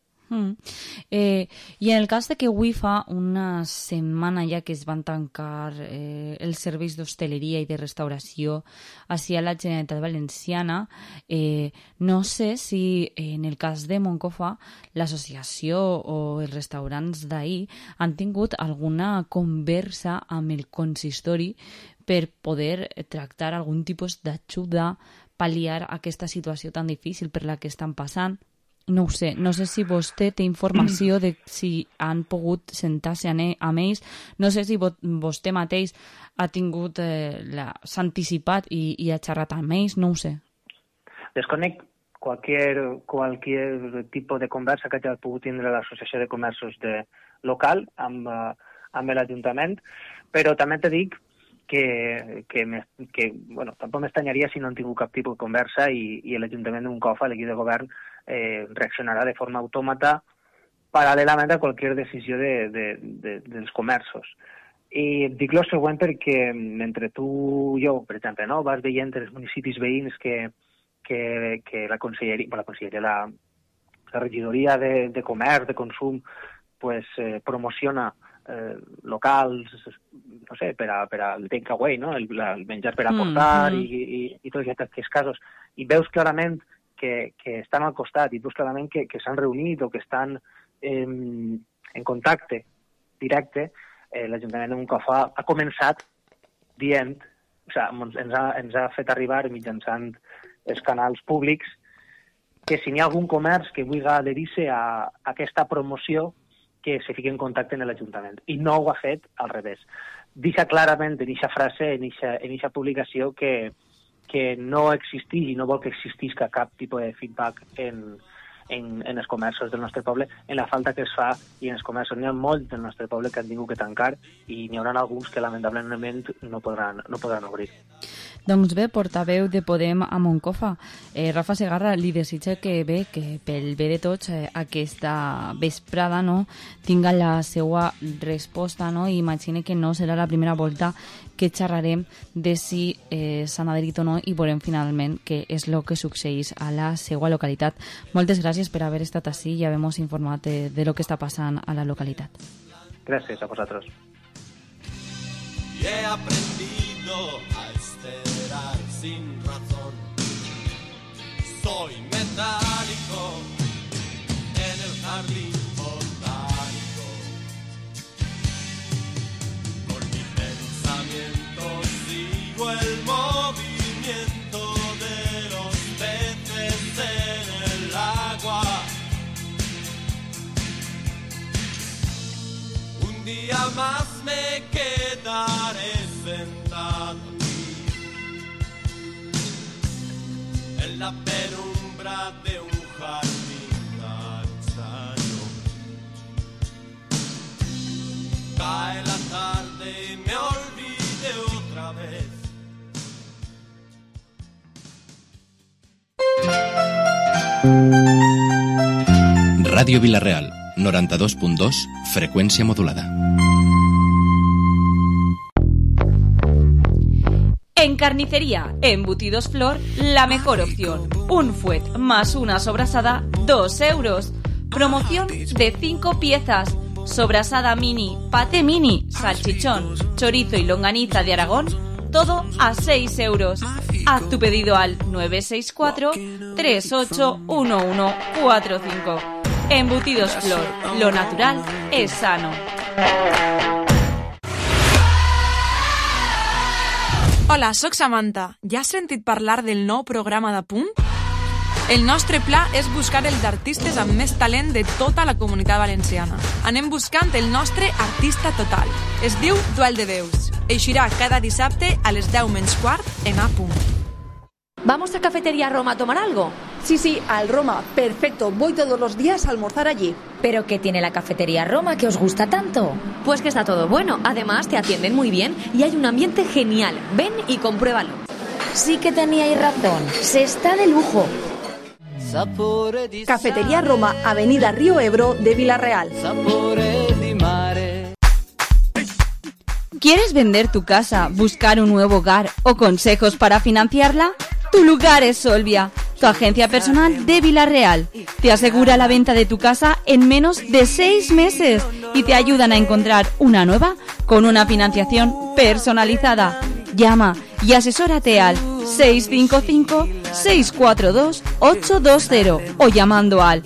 I en el cas de que avui fa una setmana ja que es van tancar els serveis d'hostaleria i de restauració així a la Generalitat Valenciana, no sé si en el cas de Moncofa l'associació o els restaurants d'ahir han tingut alguna conversa amb el consistori per poder tractar algun tipus d'ajuda, pal·liar aquesta situació tan difícil per la que estan passant. No ho sé, no sé si vostè té informació de si han pogut sentar-se amb ells, no sé si vostè mateix ha tingut, s'ha anticipat i ha xerrat amb ells, no ho sé. Desconec qualsevol tipus de conversa que hagi pogut tindre l'Associació de Comerços local amb l'Ajuntament, però també te dic que bueno, tampoc m'estranyaria si no han tingut cap tipus de conversa i l'Ajuntament de Moncofa, l'equip de govern, reaccionarà de forma autòmata paral·lelament a qualsevol decisió dels comerços. I dic el següent perquè mentre tu i jo, per exemple, no, vas veient els municipis veïns que la conselleria, la regidoria de comerç, de consum, pues, promociona locals, no sé, per al takeaway, no? El menjar per aportar i tots aquests casos. I veus clarament que estan al costat i veus clarament que s'han reunit o que estan en contacte directe. L'Ajuntament de Moncofa ha començat dient, o sigui, ens ha fet arribar mitjançant els canals públics que si n'hi ha algun comerç que vulgui adherir-se a aquesta promoció, que se fiqui en contacte en l'Ajuntament. I no ho ha fet al revés. Deixa clarament en aquesta frase, en aquesta publicació, que no existeix i no vol que existisca cap tipus de feedback en els comerços del nostre poble, en la falta que es fa, i en els comerços n'hi ha molts del nostre poble que han tingut que tancar i n'hi haurà alguns que lamentablement no podran obrir. Doncs bé, portaveu de Podem a Moncofa, Rafa Segarra, li desitja que pel bé de tots aquesta vesprada, no, tinga la seva resposta, no, i imagine que no serà la primera volta que xerrarem de si s'han adherit o no i veurem finalment què és el que succeeix a la seva localitat. Moltes gràcies per haver estat així i haver-nos informat de lo que està passant a la localitat. Gràcies a vosaltres. Y he aprendido a esperar sin razón. Soy metálico en el jardín botánico. Con mi pensamiento sigo el movimiento de los peces en el agua. Un día más me quedaré sentado aquí en la penumbra de un jardín cachaño. Cae la tarde y me olvide otra vez. Ràdio Vila-real, 92.2, freqüència modulada. En Carnicería Embutidos Flor, la mejor opción. Un fuet más una sobrasada, 2 euros. Promoción de 5 piezas. Sobrasada mini, pate mini, salchichón, chorizo y longaniza de Aragón, todo a 6 euros. Haz tu pedido al 964-381145. Embutidos Flor, lo natural es sano. Hola, soc Samantha. Ja has sentit parlar del nou programa de Punt? El nostre pla és buscar els artistes amb més talent de tota la Comunitat Valenciana. Anem buscant el nostre artista total. Es diu Duel de Veus. Eixirà cada dissabte a les 10:15 en A Punt. ¿Vamos a Cafetería Roma a tomar algo? Sí, al Roma. Perfecto, voy todos los días a almorzar allí. ¿Pero qué tiene la Cafetería Roma que os gusta tanto? Pues que está todo bueno. Además, te atienden muy bien y hay un ambiente genial. Ven y compruébalo. Sí que teníais razón. Se está de lujo. Cafetería Roma, Avenida Río Ebro de Vila-real. ¿Quieres vender tu casa, buscar un nuevo hogar o consejos para financiarla? Tu lugar es Solvia, tu agencia personal de Vila-real. Te asegura la venta de tu casa en menos de 6 meses y te ayudan a encontrar una nueva con una financiación personalizada. Llama y asesórate al 655-642-820 o llamando al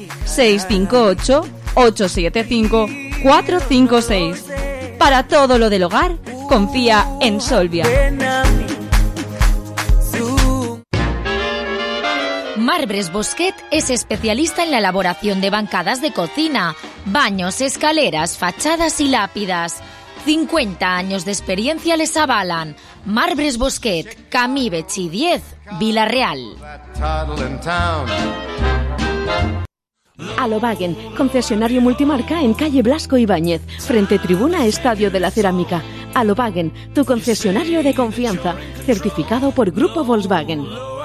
658-875-456. Para todo lo del hogar, confía en Solvia. Marbres Bosquet es especialista en la elaboración de bancadas de cocina, baños, escaleras, fachadas y lápidas. 50 años de experiencia les avalan. Marbres Bosquet, Camí Betxí 10, Vila-real. Alobagen, concesionario multimarca en calle Blasco Ibáñez, frente tribuna Estadio de la Cerámica. Alobagen, tu concesionario de confianza, certificado por Grupo Volkswagen.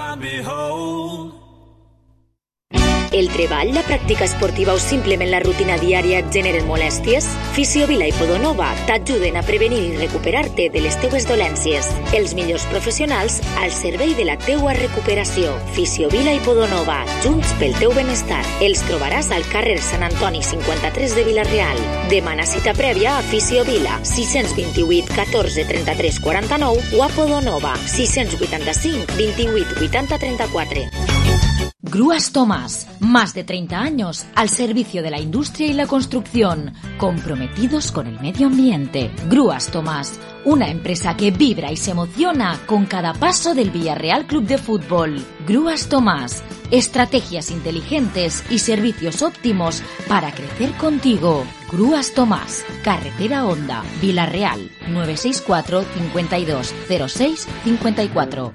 El treball, la pràctica esportiva o simplement la rutina diària et generen molèsties? Fisiovila i Podonova t'ajuden a prevenir i recuperar-te de les teues dolències. Els millors professionals al servei de la teua recuperació. Fisiovila i Podonova, junts pel teu benestar. Els trobaràs al carrer Sant Antoni 53 de Vila-real. Demana cita prèvia a Fisiovila 628 14 33 49 o a Podonova 685 28 80 34. Grúas Tomás, más de 30 años al servicio de la industria y la construcción, comprometidos con el medio ambiente. Grúas Tomás, una empresa que vibra y se emociona con cada paso del Villarreal Club de Fútbol. Grúas Tomás, estrategias inteligentes y servicios óptimos para crecer contigo. Grúas Tomás, Carretera Honda, Vila-real, 964 52 06 54.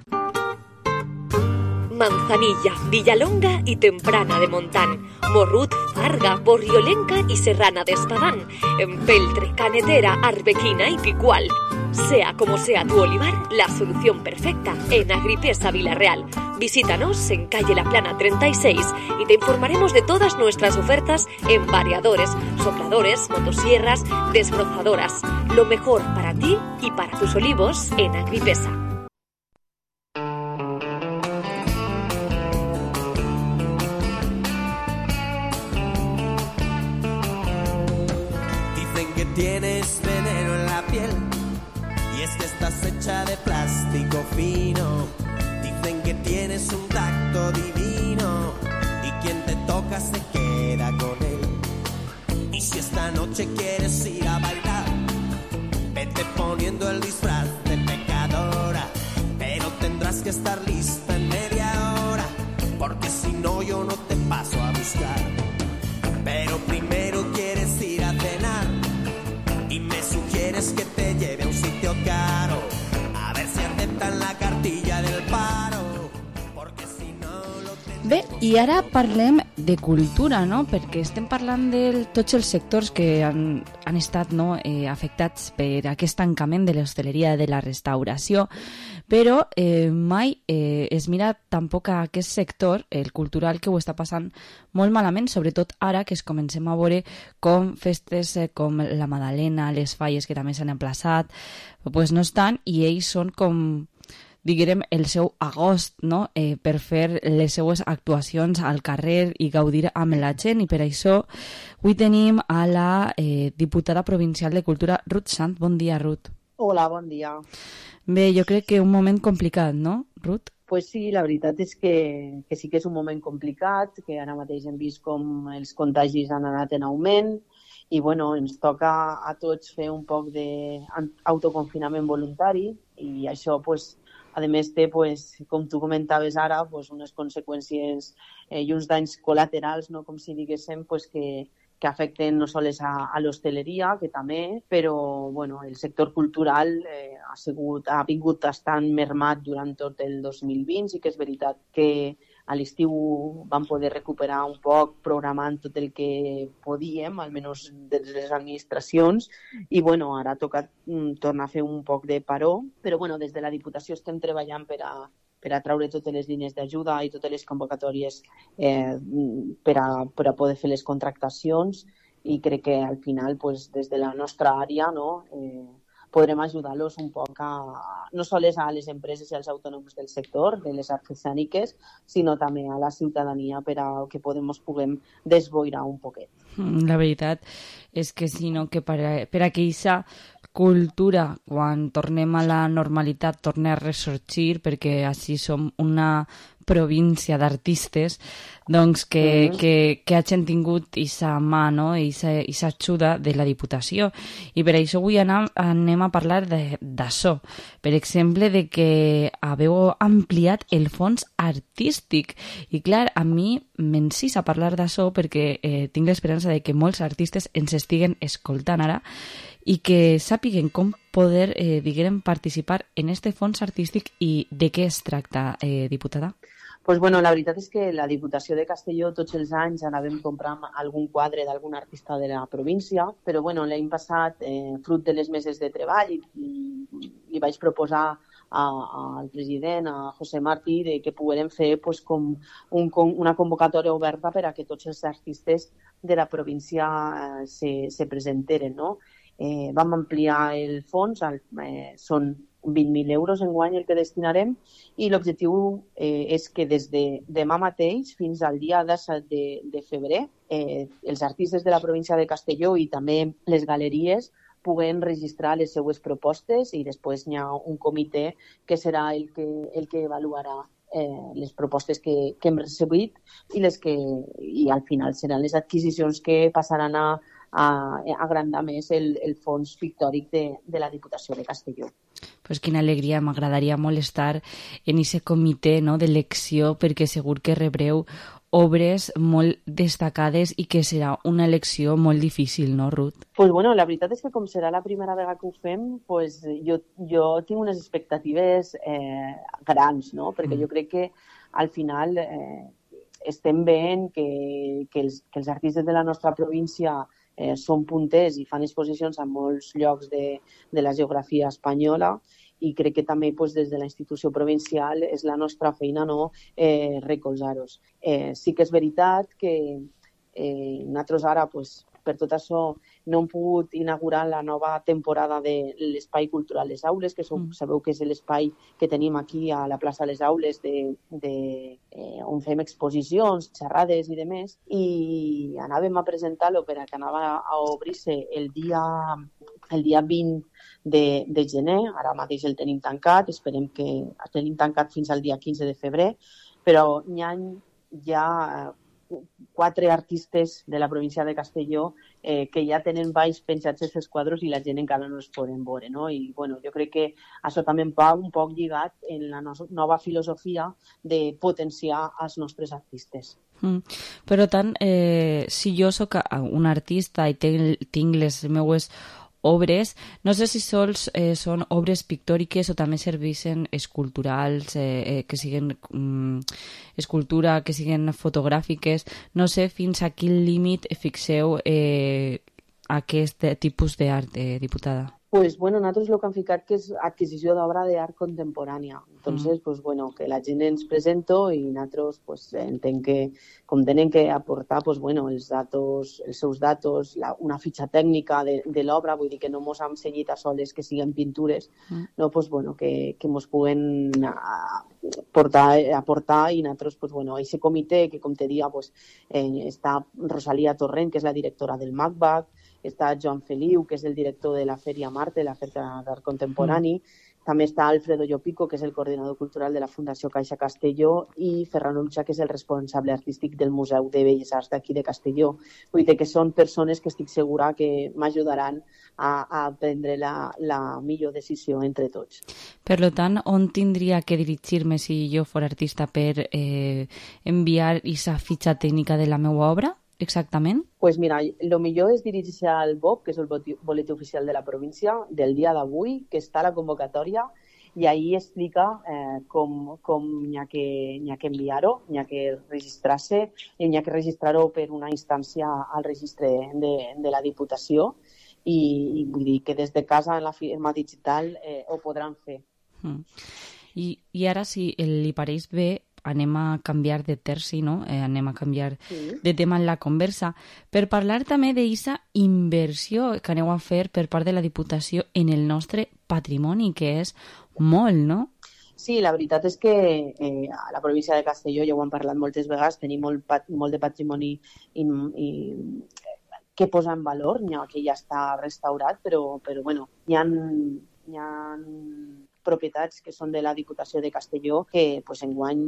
Manzanilla, Villalonga y Temprana de Montán, Morrut, Farga, Borriolenca y Serrana de Espadán, Empeltre, Canetera, Arbequina y Picual. Sea como sea tu olivar, la solución perfecta en Agripesa Vila-real. Visítanos en calle La Plana 36 y te informaremos de todas nuestras ofertas en variadores, sopladores, motosierras, desbrozadoras. Lo mejor para ti y para tus olivos en Agripesa. Tienes veneno en la piel y es que estás hecha de plástico fino. Dicen que tienes un tacto divino y quien te toca se queda con él. Y si esta noche quieres ir a bailar, vete poniendo el disfraz de pecadora, pero tendrás que estar lista en media hora, porque si no yo no te paso a buscar. Pero primero quieres ir a cenar y me sugieres que te lleve a un sitio caro, a ver si aceptan la cartilla del paro, porque si no lo Bé, i ara parlem de cultura, no? Perquè estem parlant de tots els sectors que han estat afectats per aquest tancament de l'hostaleria, de la restauració, però mai es mira tampoc a aquest sector, el cultural, que ho està passant molt malament, sobretot ara que es comencem a veure com festes com la Madalena, les Falles, que també s'han emplaçat, pues no estan, i ells són com, diguem, el seu agost, no? Per fer les seues actuacions al carrer i gaudir amb la gent, i per això avui tenim a la diputada provincial de Cultura, Ruth Sant. Bon dia, Ruth. Hola, bon dia. Bé, jo crec que un moment complicat, no, Ruth? Pues sí, la veritat és que sí que és un moment complicat, que ara mateix hem vist com els contagis han anat en augment, i bueno, ens toca a tots fer un poc d'autoconfinament voluntari, i això pues, a més té, pues, com tu comentaves ara, pues, unes conseqüències i uns danys col·laterals, no? Com si diguéssim, pues, que afecten no sols a l'hostaleria, que també, però bueno, el sector cultural ha vingut estant mermat durant tot el 2020, sí que és veritat que a l'estiu vam poder recuperar un poc programant tot el que podíem, almenys de les administracions, i bueno, ara ha tocat tornar a fer un poc de paró, però bueno, des de la Diputació estem treballant per a treure totes les línies d'ajuda i totes les convocatòries per a poder fer les contractacions, i crec que al final, pues, des de la nostra àrea, no, podrem ajudar-los un poc no sols a les empreses i als autònoms del sector, de les artesàniques, sinó també a la ciutadania per a que puguem desboirar un poquet. La veritat és que sí, no? Que per a que aquesta cultura, quan tornem a la normalitat, torni a ressorgir, perquè així som una província d'artistes, doncs que hagin tingut aquesta mà, no? Aquesta ajuda de la Diputació. I per això avui anem a parlar d'això. Per exemple, de que haveu ampliat el fons artístic. I clar, a mi m'encisa parlar d'això perquè tinc l'esperança de que molts artistes ens estiguen escoltant ara i que sàpiguen com poder, diguem, participar en este fons artístic. I de què es tracta, diputada? Pues bueno, la veritat és que la Diputació de Castelló tots els anys anàvem comprant algun quadre d'algun artista de la província, però bueno, l'any passat, fruit de les meses de treball, li vaig proposar al president, a José Martí, de que poguérem fer pues, com una convocatòria oberta per a que tots els artistes de la província se presenteren, no? Vam ampliar el fons, són 20.000 euros enguany el que destinarem, i l'objectiu és que des de demà mateix fins al dia 17 de febrer els artistes de la província de Castelló i també les galeries puguen registrar les seues propostes, i després hi ha un comitè que serà el que avaluarà les propostes que hem recibit i al final seran les adquisicions que passaran a agrandar més el fons pictòric de la Diputació de Castelló. Pues quina alegria, m'agradaria molt estar en aquest comitè, no, d'elecció, perquè segur que rebreu obres molt destacades i que serà una elecció molt difícil, no, Ruth? Pues bueno, la veritat és que com serà la primera vegada que ho fem, pues jo tinc unes expectatives grans, no? Perquè jo crec que al final estem veient que els artistes de la nostra província són punters i fan exposicions a molts llocs de la geografia espanyola, i crec que també pues, des de la institució provincial és la nostra feina, no, recolzar-los. Sí que és veritat que nosaltres ara, pues, per tot això, no hem pogut inaugurar la nova temporada de l'Espai Cultural Les Aules, que sabeu que és l'espai que tenim aquí a la plaça Les Aules on fem exposicions, xerrades i demés, i anàvem a presentar-lo per a que anava a obrir-se el dia 20 de gener, ara mateix el tenim tancat, esperem que el tenim tancat fins al dia 15 de febrer, però hi ha ja 4 artistes de la província de Castelló que ja tenen baix penjats els quadres i la gent encara no els poden veure, no? I bueno, jo crec que això també va un poc lligat en la nova filosofia de potenciar els nostres artistes. Per tant, si jo sóc un artista i tinc les meues obres. No sé si sols són obres pictòriques o també serveixen esculturals, que siguen escultura, que siguen fotogràfiques. No sé fins a quin límit fixeu aquest tipus d'art, diputada. Pues bueno, nosaltres el que hem ficat que és adquisició d'obra d'art contemporània. Entonces, pues bueno, que la gent ens presento i nosaltres pues entenc que com tenen que aportar pues bueno, els seus datos, una fitxa tècnica de l'obra, vull dir que no mos hem seguit a soles que siguen pintures, no, pues bueno, que mos puguen aportar i nosaltres, pues bueno, aquest comitè que com te dia pues està Rosalia Torrent, que és la directora del MACBAC, està Joan Feliu, que és el director de la Fèria Marte, la Fèria d'Art Contemporani, també està Alfredo Llopico, que és el coordinador cultural de la Fundació Caixa Castelló, i Ferran Ulxa, que és el responsable artístic del Museu de Belles Arts d'aquí de Castelló. Vull dir que són persones que estic segura que m'ajudaran a prendre la millor decisió entre tots. Per tant, on tindria que dirigir-me si jo fos artista per enviar aquesta fitxa tècnica de la meva obra? Exactament? Pues mira, el millor és dirigir-se al BOP, que és el boletí oficial de la província, del dia d'avui, que està a la convocatòria, i ahí explica com n'hi ha que enviar-ho, n'hi ha que registrar-se, i n'hi ha que registrar-ho per una instància al registre de la Diputació, i vull dir que des de casa en la firma digital ho podran fer. I ara, si li pareix bé, anem a canviar de terci, no? Anem a canviar de tema en la conversa per parlar també d'aquesta inversió que aneu a fer per part de la Diputació en el nostre patrimoni, que és molt, no? Sí, la veritat és que a la província de Castelló, ja ho hem parlat moltes vegades, tenim molt de patrimoni que posa en valor, n'hi ha que ja està restaurat, però bueno, hi ha propietats que són de la Diputació de Castelló que pues, enguany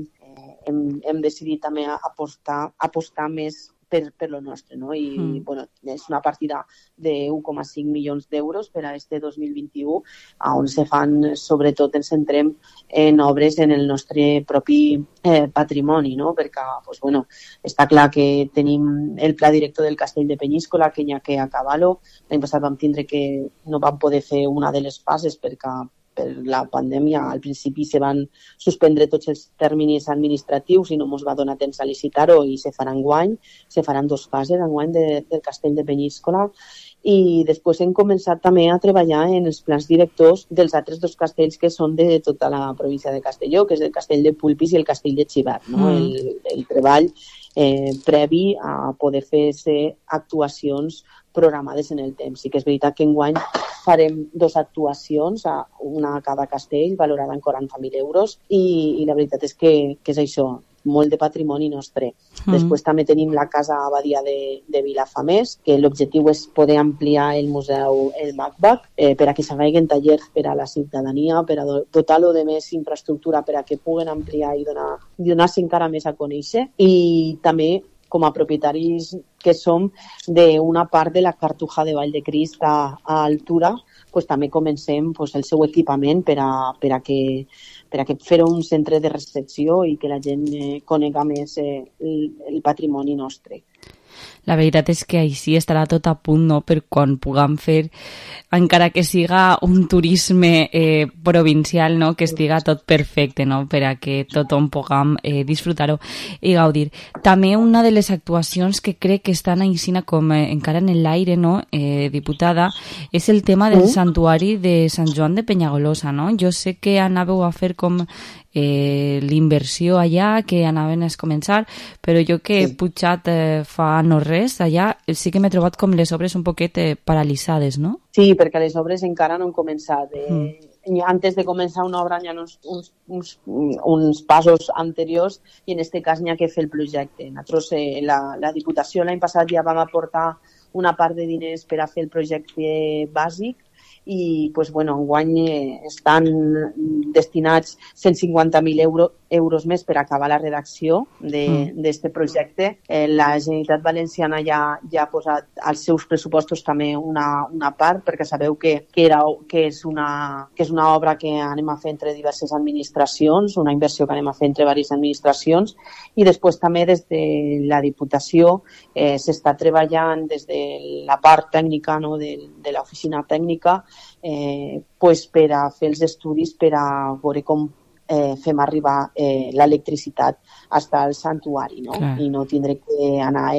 hem decidit també apostar més per lo nostre, no? I bueno, és una partida de 1,5 milions d'euros per a este 2021, on se fan, sobretot ens centrem en obres en el nostre propi patrimoni, no? Perquè pues, bueno, està clar que tenim el pla director del Castell de Penyíscola, que n'hi ha que acabar-lo. L'any passat vam tindre que no vam poder fer una de les fases perquè per la pandèmia al principi se van suspendre tots els terminis administratius i no ens va donar temps a licitar-ho i se faran 2 fases enguany del Castell de Penyíscola i després hem començat també a treballar en els plans directors dels altres 2 castells que són de tota la província de Castelló, que és el Castell de Pulpis i el Castell de Xivert, no? El treball previ a poder fer actuacions programades en el temps. Sí que és veritat que enguany farem 2 actuacions, una a cada castell, valorada en 40.000 euros, i la veritat és que és això, molt de patrimoni nostre. Després també tenim la Casa Abadia de Vilafamés, que l'objectiu és poder ampliar el museu, el MACBAC, per a que s'agreguen tallers per a la ciutadania, per a dotar-lo de més infraestructura per a que puguen ampliar i donar-se encara més a conèixer. I també com a propietaris que som d'una part de la Cartuja de Vall de Crist a altura, pues, també comencem pues, el seu equipament per a que fer un centre de recepció i que la gent conega més el patrimoni nostre. La veritat és que així estarà tot a punt, no?, per quan puguem fer, encara que siga un turisme provincial, no?, que estiga tot perfecte, no?, per a que tothom puguem disfrutar-ho i gaudir. També una de les actuacions que crec que estan aixina com encara en l'aire, no?, diputada, és el tema del santuari de Sant Joan de Penyagolosa, no? Jo sé que anàveu a fer com l'inversió allà, que anaven a començar, però jo que he pujat fa no res, allà sí que m'he trobat com les obres un poquet paralitzades, no? Sí, perquè les obres encara no han començat. Antes de començar una obra hi ha uns passos anteriors i en aquest cas n'hi ha que fer el projecte. Nosaltres, la Diputació l'any passat ja vam aportar una part de diners per a fer el projecte bàsic i pues, bueno, enguany estan destinats 150.000 euros més per acabar la redacció d'aquest projecte. La Generalitat Valenciana ja ha posat als seus pressupostos també una part, perquè sabeu que és una obra que anem a fer entre diverses administracions, una inversió que anem a fer entre diverses administracions, i després també des de la Diputació s'està treballant des de la part tècnica, no, de l'oficina tècnica, pues per a fer els estudis per a veure com fem arribar l'electricitat fins al santuari, no? Clar. I no tindré que anar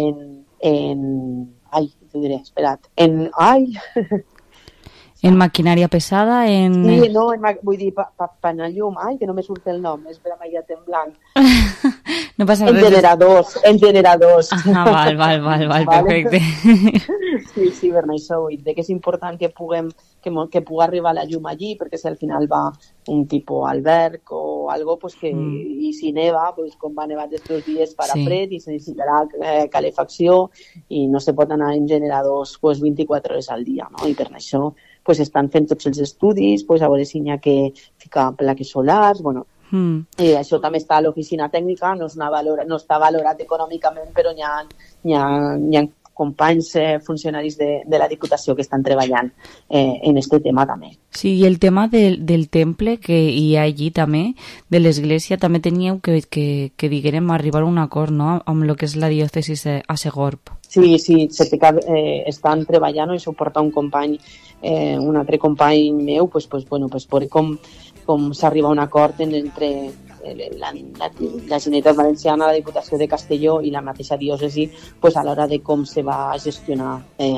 en maquinària pesada, Sí, no, vull dir, per anar llum, que no me surt el nom, és per amallat en blanc. No passa res. En generadors. Val, perfecte. Sí, per això vull dir que és important que pugui arribar la llum allí, perquè si al final va un tipus alberg o algo, pues que, i si neva, pues com va nevar estos dies farà fred i se necessitarà calefacció i no se pot anar en generadors pues 24 hores al dia, no? I per això pues estan fent tots els estudis, pues a veure si n'hi ha que ficar plaques solars, bueno. I això també està a l'oficina tècnica, no està valorat econòmicament, però n'hi ha companys funcionaris de la Diputació que estan treballant en aquest tema també. Sí, i el tema del temple que hi ha allí també, de l'església, també teníeu que diguérem arribar a un acord, no?, amb el que és la diòcesis a Segorb. Sí, estan treballant, i suporta un company, un altre company meu, pues veure com s'arriba a un acord entre la Generalitat Valenciana, la Diputació de Castelló i la mateixa diòcesi, pues a l'hora de com se va gestionar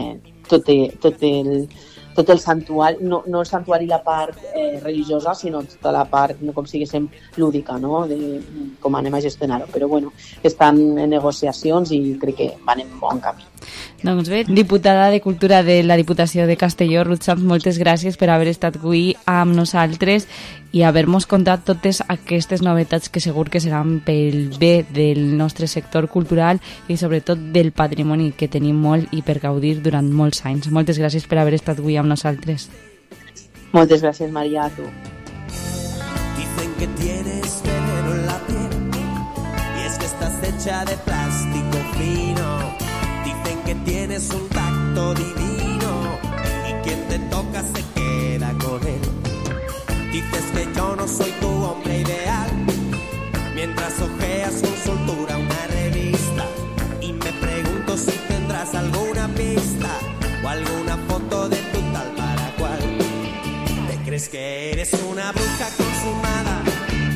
tot el santuari, no el santuari la part religiosa, sinó tota la part, com si diguéssim, lúdica, no?, de com anem a gestionar-ho. Però bueno, estan en negociacions i crec que van en bon camí. Doncs bé, diputada de Cultura de la Diputació de Castelló, Ruth Sanz, moltes gràcies per haver estat avui amb nosaltres i haver-nos contat totes aquestes novetats que segur que seran pel bé del nostre sector cultural i sobretot del patrimoni que tenim molt i per gaudir durant molts anys. Moltes gràcies per haver estat avui amb nosaltres. Moltes gràcies, Maria, a tu. Dicen que tienes veneno en la piel y es que estás hecha de plástico fino. Dicen que tienes un tacto divino y quien te toca se queda con él. Dices que yo no soy tu hombre ideal mientras hojeas con soltura una revista y me pregunto si tendrás alguna pista o alguna foto de tu tal para cual. Te crees que eres una bruja consumada.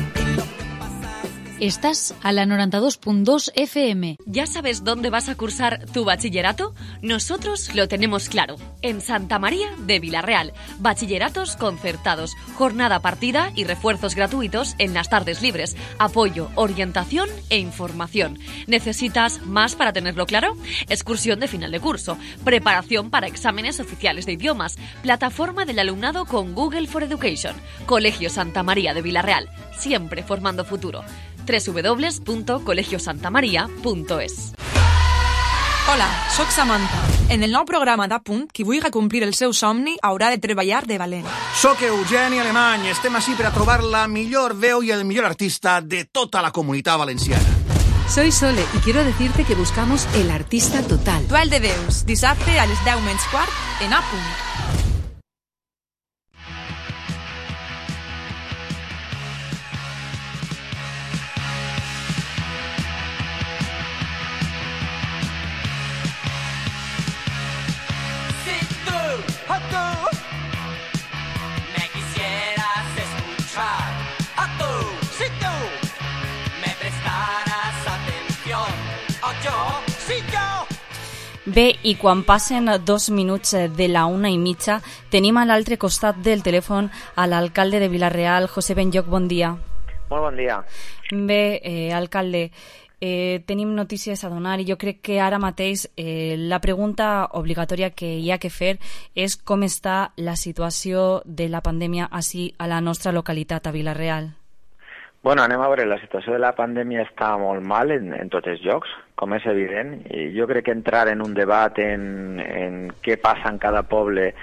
Estás a la 92.2 FM. ¿Ya sabes dónde vas a cursar tu bachillerato? Nosotros lo tenemos claro. En Santa María de Vilarreal. Bachilleratos concertados, jornada partida y refuerzos gratuitos en las tardes libres. Apoyo, orientación e información. ¿Necesitas más para tenerlo claro? Excursión de final de curso. Preparación para exámenes oficiales de idiomas. Plataforma del alumnado con Google for Education. Colegio Santa María de Vilarreal. Siempre formando futuro. www.colegiosantamaria.es. Hola, soc Samantha. En el nou programa d'Apunt, qui vulgui complir el seu somni haurà de treballar de valent. Soc Eugeni Alemany. Estem així per a trobar la millor veu i el millor artista de tota la comunitat valenciana. Soy Sole y quiero decirte que buscamos el artista total. Duel de veus, dissabte a les 10:15 en Apunt. Bé, i quan passen 2 minuts de la 1:30, tenim a l'altre costat del telèfon a l'alcalde de Vilarreal, José Benlloch. Bon dia. Molt bon dia. Bé, alcalde, tenim notícies a donar i jo crec que ara mateix la pregunta obligatòria que hi ha que fer és com està la situació de la pandèmia així a la nostra localitat, a Vilarreal. Bueno, anem a veure, la situació de la pandèmia està molt mal en tots els llocs, com és evident, i jo crec que entrar en un debat en què passa en cada poble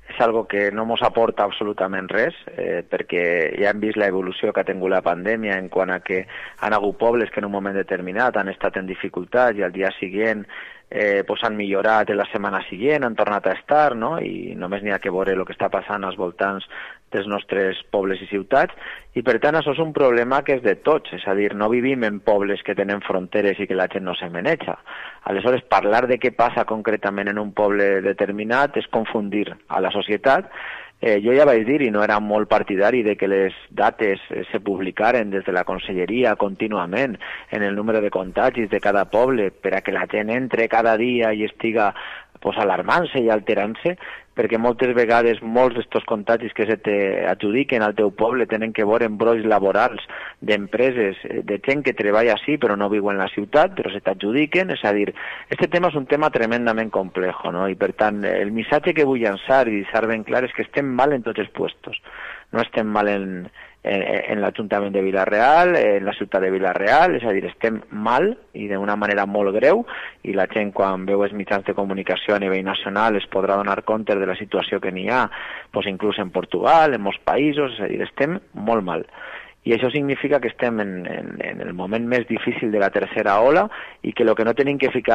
és algo que no mos aporta absolutament res, perquè ja hem vist l'evolució que ha tingut la pandèmia en quant a que han hagut pobles que en un moment determinat han estat en dificultat i al dia següent pues han millorat la setmana següent, han tornat a estar, no? I només n'hi ha que veure el que està passant als voltants dels nostres pobles i ciutats, i per tant això és un problema que és de tots, és a dir, no vivim en pobles que tenen fronteres i que la gent no se maneja. Aleshores, parlar de què passa concretament en un poble determinat és confundir a la societat. Jo ja vaig dir, i no era molt partidari de que les dates se publicaren des de la conselleria contínuament en el número de contagis de cada poble per a que la gent entre cada dia i estiga alarmant-se i alterant-se, perquè moltes vegades molts d'estos contagis que se t'adjudiquen al teu poble tenen que veure amb brots laborals d'empreses, de gent que treballa així però no viu en la ciutat, però se t'adjudiquen. És a dir, este tema és un tema tremendament complejo, no? I per tant, el missatge que vull llançar i deixar ben clar és que estem mal en tots els puestos. No estem mal en l'Ajuntament de Vila-real, en la ciutat de Vila-real, és a dir, estem mal i d'una manera molt greu, i la gent quan veu els mitjans de comunicació a nivell nacional es podrà donar compte de la situació que n'hi ha, inclús en Portugal, en molts països, és a dir, estem molt mal. I això significa que estem en el moment més difícil de la tercera ola i que el que no tenim que ficar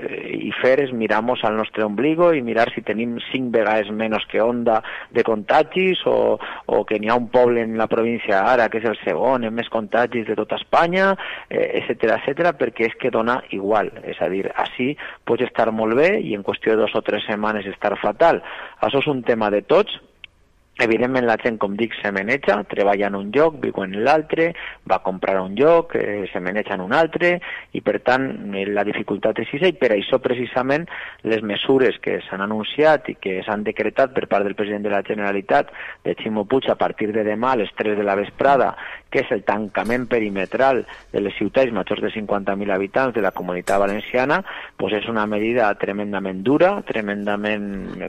i fer és mirar-nos al nostre ombligo i mirar si tenim 5 vegades menys que onda de contagis o que n'hi ha un poble en la província ara que és el segon amb més contagis de tota Espanya, etcètera, perquè és que dona igual. És a dir, així pots estar molt bé i en qüestió de 2 o 3 setmanes estar fatal. Això és un tema de tots. Evidentment la gent, com dic, se maneja, treballa en un lloc, viu en l'altre, va a comprar a un lloc, se maneja en un altre, i per tant la dificultat és així, i per això precisament les mesures que s'han anunciat i que s'han decretat per part del president de la Generalitat, de Ximo Puig, a partir de demà a les 3 de la vesprada, que és el tancament perimetral de les ciutats majors de 50.000 habitants de la Comunitat Valenciana, és una medida tremendament dura, tremendament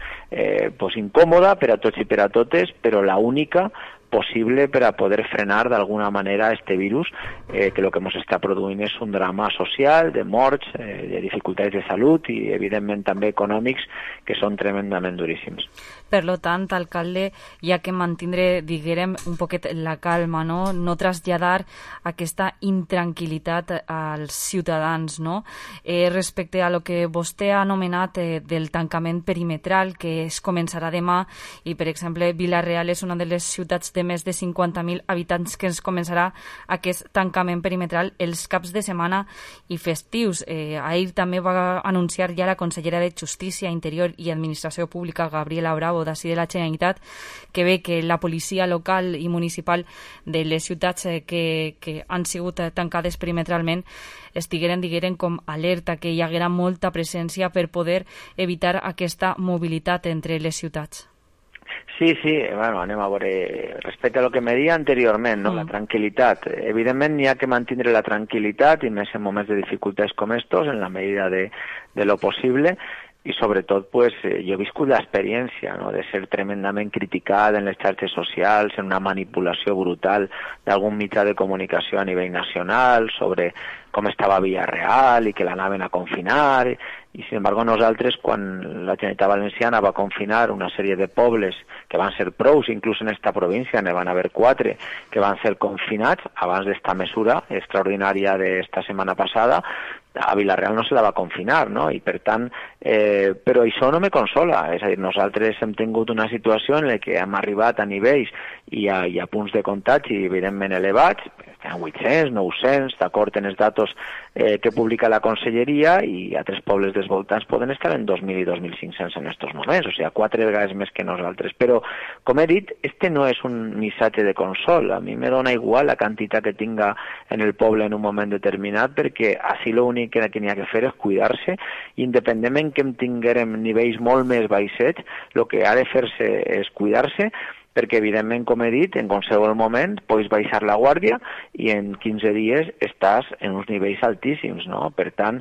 incòmoda per a tots i per a totes, però la única possible per a poder frenar d'alguna manera este virus, que el que ens està produint és un drama social, de morts, de dificultats de salut i evidentment també econòmics, que són tremendament duríssims. Per tant, alcalde, hi ha que mantindre, diguem, un poquet la calma, no traslladar aquesta intranquil·litat als ciutadans, no? Respecte a lo que vostè ha anomenat del tancament perimetral, que es començarà demà, i per exemple Vila-real és una de les ciutats de més de 50.000 habitants que ens començarà aquest tancament perimetral els caps de setmana i festius. Ahir també va anunciar ja la consellera de Justícia, Interior i Administració Pública, Gabriela Bravo, d'ací de la Generalitat, que ve que la policia local i municipal de les ciutats que han sigut tancades perimetralment digueren com alerta, que hi haguera molta presència per poder evitar aquesta mobilitat entre les ciutats. Sí, bueno, anem a veure, respecte a lo que me deia anteriorment, no? La tranquil·litat. Evidentment n'hi ha que mantindre la tranquil·litat i més en moments de dificultats com estos, en la medida de lo possible, i sobretot jo he viscut l'experiència, no?, de ser tremendament criticat en les xarxes socials, en una manipulació brutal d'algun mitjà de comunicació a nivell nacional sobre com estava Vila-real i que l'anaven a confinar, i sin embargo nosaltres, quan la Generalitat Valenciana va confinar una sèrie de pobles que van ser prous, inclús en esta província n'hi van haver 4 que van ser confinats abans d'esta mesura extraordinària d'esta setmana passada, a Vila-real no se la va confinar, no? I per tant, però això no me consola, és a dir, nosaltres hem tingut una situació en la que hem arribat a nivells i a punts de contagi evidentment elevats, en 800, 900, d'acord en els datos que publica la Conselleria, i altres pobles dels voltants poden estar en 2.000 i 2.500 en aquests moments, o sigui, 4 vegades més que nosaltres. Però, com he dit, este no és un missatge de consol. A mi me dona igual la quantitat que tinga en el poble en un moment determinat, perquè així l'únic que n'hi ha que fer és cuidar-se, independentment que en tinguérem nivells molt més baixets, el que ha de fer-se és cuidar-se, perquè evidentment, com he dit, en qualsevol moment pots baixar la guàrdia i en 15 dies estàs en uns nivells altíssims, no? Per tant,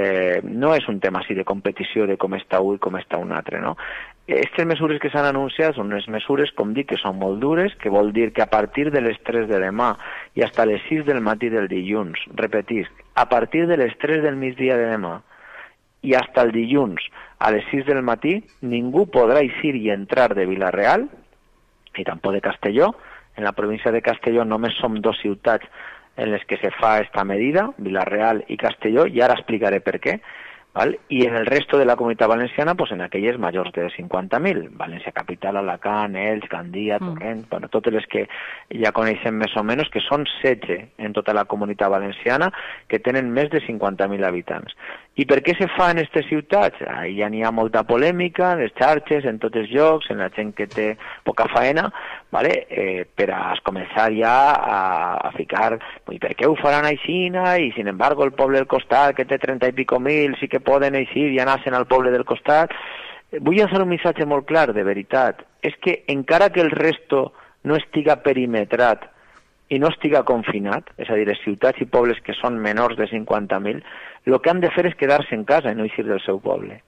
no és un tema així de competició de com està un i com està un altre, no? Aquestes mesures que s'han anunciat són unes mesures, com dic, que són molt dures, que vol dir que a partir de les 3 de demà i fins a les 6 del matí del dilluns, repetisc, a partir de les 3 del migdia de demà i hasta el dilluns a les 6 del matí ningú podrà eixir i entrar de Vila-real i tampoc de Castelló. En la província de Castelló només som 2 ciutats en les que se fa esta medida, Vila-real i Castelló, i ara explicaré per què. ¿Vale? Y en el resto de la Comunitat Valenciana, pues en aquelles majors de 50.000, València Capital, Alacant, Elx, Gandia, Torrent, bueno, totes les que ja coneixem més o menys, que són 16 en tota la Comunitat Valenciana, que tenen més de 50.000 habitants. I per què se fa en aquestes ciutats? Ahí ja n'hi ha molta polèmica, les xarxes, en tots els llocs, en la gent que té poca faena, ¿vale? Per a començar ja a ficar, i per què ho faran així, i sin embargo el poble del costat, que té 30 i pico mil, sí que poden eixir i anar-se'n al poble del costat. Vull fer un missatge molt clar, de veritat. És que encara que el resto no estiga perimetrat i no estiga confinat, és a dir, les ciutats i pobles que són menors de 50.000, el que han de fer és quedar-se en casa i no eixir del seu poble.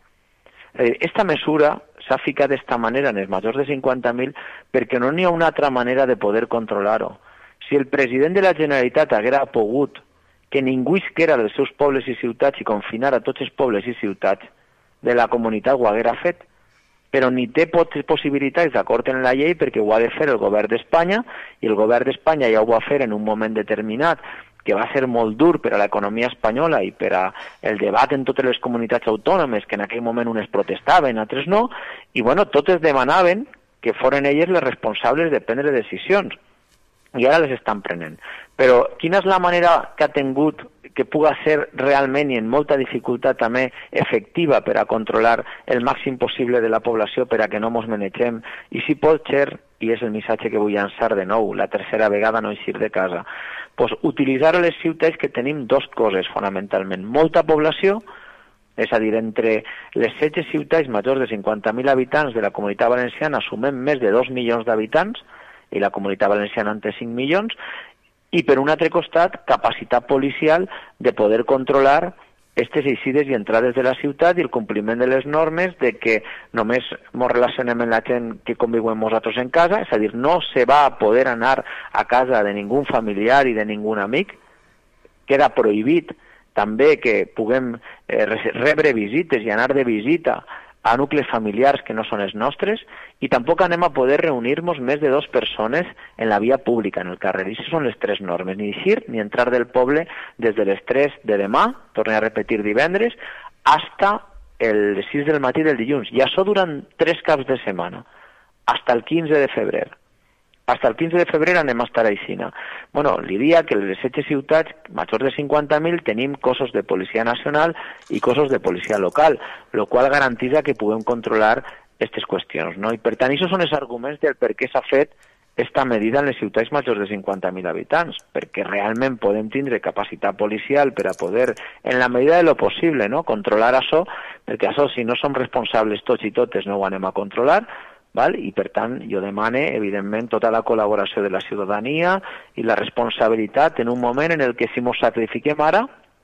Esta mesura s'ha ficat d'esta manera en els majors de 50.000 perquè no n'hi ha una altra manera de poder controlar-ho. Si el president de la Generalitat haguera pogut que ningú isquera dels seus pobles i ciutats i confinar a tots els pobles i ciutats de la comunitat, ho haguera fet. Però ni té possibilitats d'acord en la llei perquè ho ha de fer el govern d'Espanya, i el govern d'Espanya ja ho va fer en un moment determinat, que va ser molt dur per a l'economia espanyola i per a el debat en totes les comunitats autònomes, que en aquell moment unes protestaven, altres no, i bueno, totes demanaven que foren elles les responsables de prendre decisions. I ara les estan prenent. Però quina és la manera que ha tingut que puga ser realment i en molta dificultat també efectiva per a controlar el màxim possible de la població per a que no mos manegem? I si pot ser, i és el missatge que vull llançar de nou, la tercera vegada no eixir de casa, pues utilitzar a les ciutats que tenim 2 coses fonamentalment. Molta població, és a dir, entre les 16 ciutats majors de 50.000 habitants de la Comunitat Valenciana sumem més de 2 milions d'habitants, i la Comunitat Valenciana en té 5 milions, i per un altre costat, capacitat policial de poder controlar aquestes eixides i entrades de la ciutat i el compliment de les normes de que només ens relacionem amb la gent que convivem nosaltres en casa, és a dir, no se va a poder anar a casa de ningú familiar i de ningú amic, queda prohibit també que puguem rebre visites i anar de visita a nuclis familiars que no són els nostres, i tampoc anem a poder reunir-nos més de 2 persones en la via pública, en el carrer. I aquestes són les 3 normes, ni eixir ni entrar del poble des de les 3 de demà, tornem a repetir divendres, hasta el 6 del matí del dilluns, i això durant 3 caps de setmana, hasta el 15 de febrer. Hasta el 15 de febrer anem a estar a Ixina. Bueno, li diria que les 16 ciutats majors de 50.000 tenim cossos de policia nacional i cossos de policia local, el qual garantitza que puguem controlar aquestes qüestions, no? I per tant, aquests són els arguments del per què s'ha fet esta medida en les ciutats majors de 50.000 habitants, perquè realment podem tindre capacitat policial per a poder, en la medida de lo possible, no?, controlar això, perquè això, si no som responsables tots i totes, no ho anem a controlar, val? I per tant jo demane evidentment tota la col·laboració de la ciutadania i la responsabilitat en un moment en el que si ens sacrifiquem ara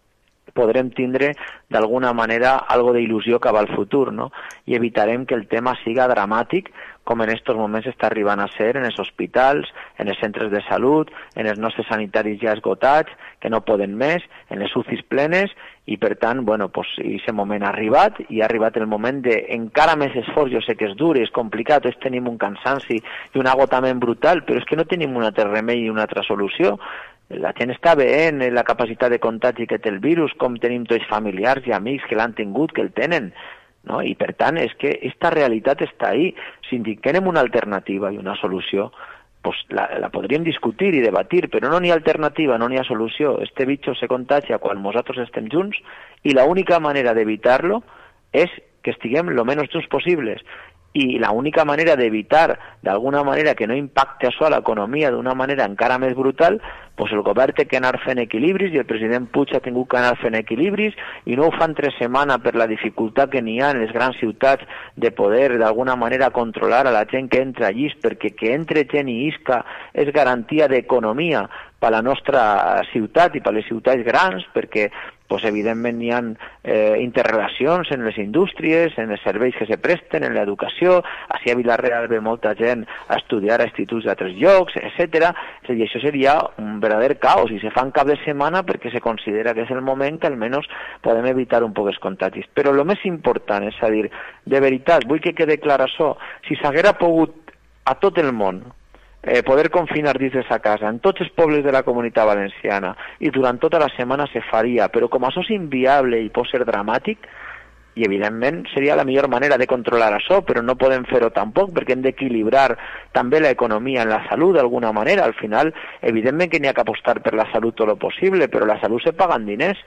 podrem tindre d'alguna manera algo d'il·lusió cap al futur, no? I evitarem que el tema siga dramàtic com en aquests moments està arribant a ser en els hospitals, en els centres de salut, en els nostres sanitaris ja esgotats, que no poden més, en les UCIs plenes, i per tant, bueno, pues, aquest moment ha arribat, i ha arribat el moment d'encara més esforç. Jo sé que és dur i és complicat, tots tenim un cansanci i un agotament brutal, però és que no tenim un altre remei i una altra solució. La gent està veient la capacitat de contagi que té el virus, com tenim tots familiars i amics que l'han tingut, que el tenen, no? I per tant és que aquesta realitat està ahí. Si indiquem una alternativa i una solució, pues la podríem discutir i debatir, però no n'hi ha alternativa, no n'hi ha solució. Este bicho se contagia quan nosaltres estem junts i l'única manera d'evitar-lo és que estiguem lo menys junts possibles. I l'única manera d'evitar d'alguna manera que no impacti això a l'economia d'una manera encara més brutal, doncs el govern té que anar fent equilibris i el president Puig ha tingut que anar fent equilibris i no ho fan 3 setmanes per la dificultat que n'hi ha en les grans ciutats de poder d'alguna manera controlar a la gent que entra allí, perquè que entre gent i isca és garantia d'economia per a la nostra ciutat i per a les ciutats grans, perquè pues evidentment hi ha interrelacions en les indústries, en els serveis que se presten, en l'educació. Així a Vila-real ve molta gent a estudiar a instituts d'altres llocs, etc. És a dir, això seria un verdader caos i se fa en cap de setmana perquè se considera que és el moment que almenys podem evitar un poc els contagis. Però el més important és a dir, de veritat, vull que quede clar això, si s'haguera pogut a tot el món poder confinar dins de sa casa, en tots els pobles de la Comunitat Valenciana, i durant tota la setmana se faria, però com això és inviable i pot ser dramàtic, i evidentment seria la millor manera de controlar això, però no podem fer-ho tampoc, perquè hem d'equilibrar també l'economia en la salut d'alguna manera. Al final, evidentment que n'hi ha que apostar per la salut tot lo possible, però la salut se paga en diners,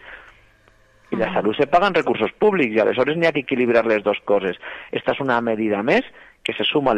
i la salut se paga en recursos públics, i aleshores n'hi ha que equilibrar les dues coses. Esta és una medida més, que se suma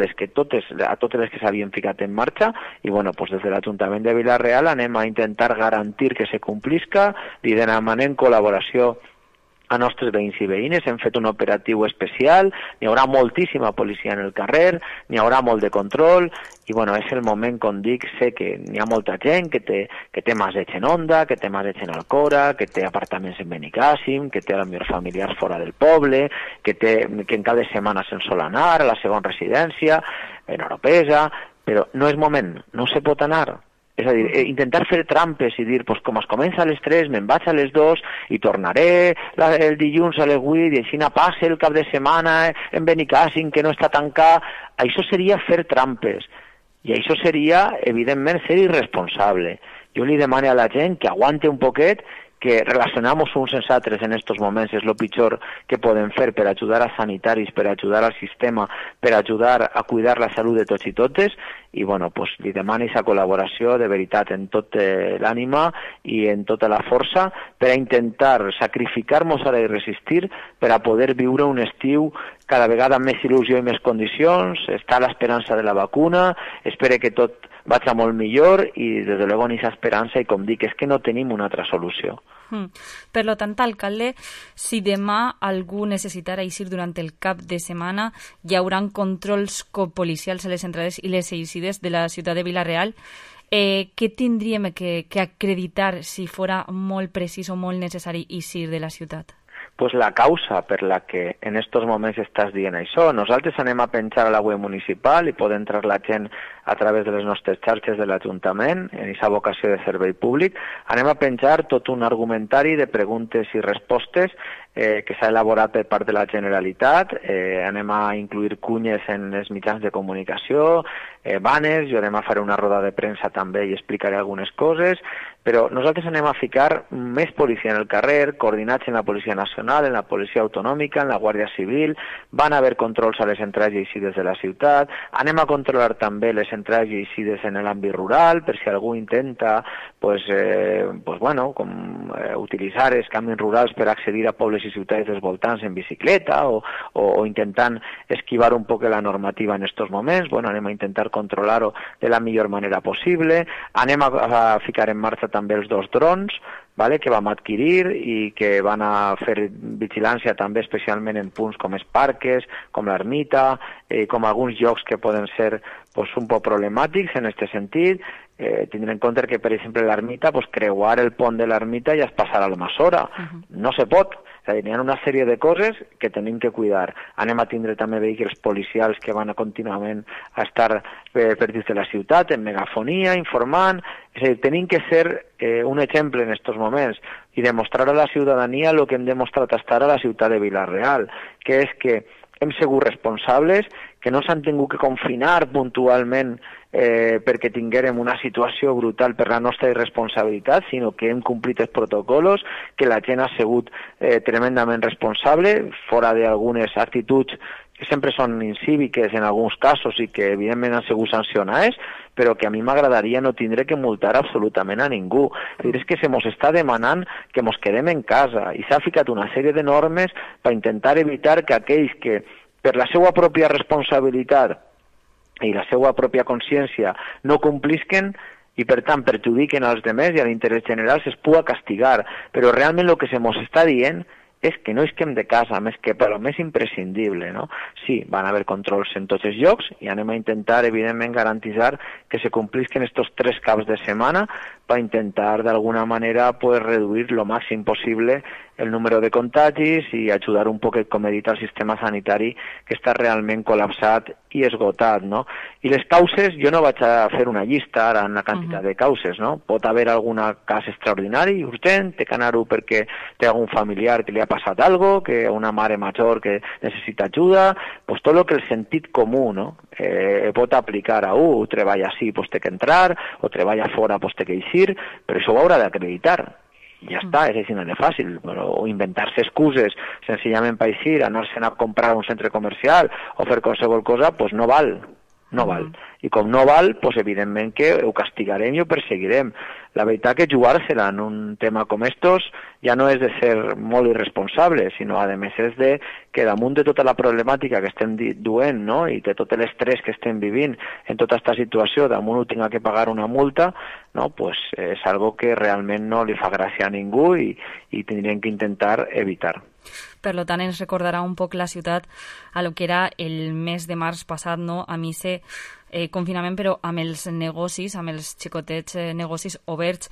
a totes les que s'havien ficat en marxa, i bueno, pues des de l'Ajuntament de Vila-real anem a intentar garantir que se complisca, li demanem col·laboració a nostres veïns i veïnes, hem fet un operatiu especial, n'hi haurà moltíssima policia en el carrer, n'hi haurà molt de control, i bueno, és el moment, com dic, sé que n'hi ha molta gent que té maseig en Onda, que té maseig en Alcora, que té apartaments en Benicàssim, que té potser familiars fora del poble, que en cada setmana se'n sol anar a la segona residència, en Oropesa, però no és moment, no se pot anar. És a dir, intentar fer trampes i dir, pues, com es comença a les 3, me'n vaig a les 2 i tornaré el dilluns a les 8 i així passa el cap de setmana en Benicàssim, que no està tancat, això seria fer trampes. I això seria, evidentment, ser irresponsable. Jo li demano a la gent que aguante un poquet, que relacionamos uns amb altres en estos moments és el pitjor que podem fer per ajudar als sanitaris, per ajudar al sistema, per ajudar a cuidar la salut de tots i totes, i bueno, pues li demano aquesta col·laboració de veritat en tot l'ànima i en tota la força per a intentar sacrificar-nos ara i resistir per a poder viure un estiu cada vegada amb més il·lusió i més condicions. Està l'esperança de la vacuna, espero que tot vagi molt millor i des de luego en aquesta esperança, i com dic, és que no tenim una altra solució. Per lo tant, alcalde, si demà algú necessitarà eixir durant el cap de setmana, hi haurà controls policials a les entrades i les eixides de la ciutat de Vila-real. Què tindríem que acreditar si fora molt precís o molt necessari eixir de la ciutat? Pues la causa per la que en estos moments estàs dient això. Nosaltres anem a penjar a la web municipal i pot entrar la gent a través de les nostres xarxes de l'Ajuntament, en aquesta vocació de servei públic. Anem a penjar tot un argumentari de preguntes i respostes que s'ha elaborat per part de la Generalitat. Anem a incluir cunyes en els mitjans de comunicació, banners, jo anem a fer una roda de premsa també i explicaré algunes coses, però nosaltres anem a ficar més policia en el carrer, coordinats en la Policia Nacional, en la Policia Autonòmica, en la Guàrdia Civil, van haver controls a les entrades i eixides de la ciutat, anem a controlar també les entrades i eixides en l'àmbit rural, per si algú intenta utilitzar els camins rurals per accedir a pobles i ciutats dels voltants en bicicleta o intentant esquivar un poc la normativa en estos moments. Anem a intentar controlar-ho de la millor manera possible. Anem a ficar en marxa també els 2 drons que vam adquirir i que van a fer vigilància també especialment en punts com els parques, com l'ermita, com alguns llocs que poden ser un poc problemàtics en aquest sentit. Tindre en compte que, per exemple, l'ermita, creuar el pont de l'ermita ja es passarà a l'Almassora. No se pot. És a dir, hi ha una sèrie de coses que tenim que cuidar. Anem a tindre també vehicles policials que van contínuament a estar per dins de la ciutat, en megafonia, informant. És a dir, tenim que ser un exemple en aquests moments i demostrar a la ciutadania el que hem demostrat estar a la ciutat de Vila-real, que és que hem sigut responsables, que no s'han tingut que confinar puntualment perquè tinguérem una situació brutal per la nostra irresponsabilitat, sinó que hem complit els protocols, que la gent ha sigut tremendament responsable, fora d'algunes actituds que sempre són incíviques en alguns casos i que evidentment han sigut sancionades, però que a mi m'agradaria no tindre que multar absolutament a ningú. És que se mos està demanant que mos quedem en casa i s'ha ficat una sèrie de normes per intentar evitar que aquells que per la seva pròpia responsabilitat i la seva pròpia consciència no complisquen i per tant perjudiquen als demés i a l'interès general es pugui castigar. Però realment el que se mos està dient és que no isquem de casa, més que per lo més imprescindible, no? Sí, van haver controls en tots els llocs i anem a intentar, evidentment, garantitzar que se complisquen estos 3 caps de setmana per intentar, d'alguna manera, pues, reduir lo màxim possible el número de contagis i ajudar un poquet, com he dit, al sistema sanitari que està realment col·lapsat i esgotat, no? I les causes, jo no vaig a fer una llista ara en la quantitat de causes, no? Pot haver algun cas extraordinari, urgent, té que anar-ho perquè té algun familiar que li ha passat algo, que una mare major que necessita ajuda, pues tot el que el sentit comú, no? Pot aplicar a treballa així, pues té que entrar, o treballa fora, pues té que eixir, però això ho haurà d'acreditar. Ja està, és així de fàcil, o inventar-se excuses senzillament per eixir, anar-se'n a comprar a un centre comercial o fer qualsevol cosa, doncs no val, no val. I com no val, doncs evidentment que ho castigarem i ho perseguirem. La veritat que jugar-se-la en un tema com estos ja no és de ser molt irresponsable, sinó a més és de que damunt de tota la problemàtica que estem duent, no?, i de tot l'estrès que estem vivint en tota aquesta situació, damunt ho tinga que pagar una multa, no?, pues és algo que realment no li fa gràcia a ningú i tindrem que intentar evitar. Per tant, ens recordarà un poc la ciutat a lo que era el mes de març passat, no?, a missa confinament, però amb els negocis, amb els xicotets negocis oberts.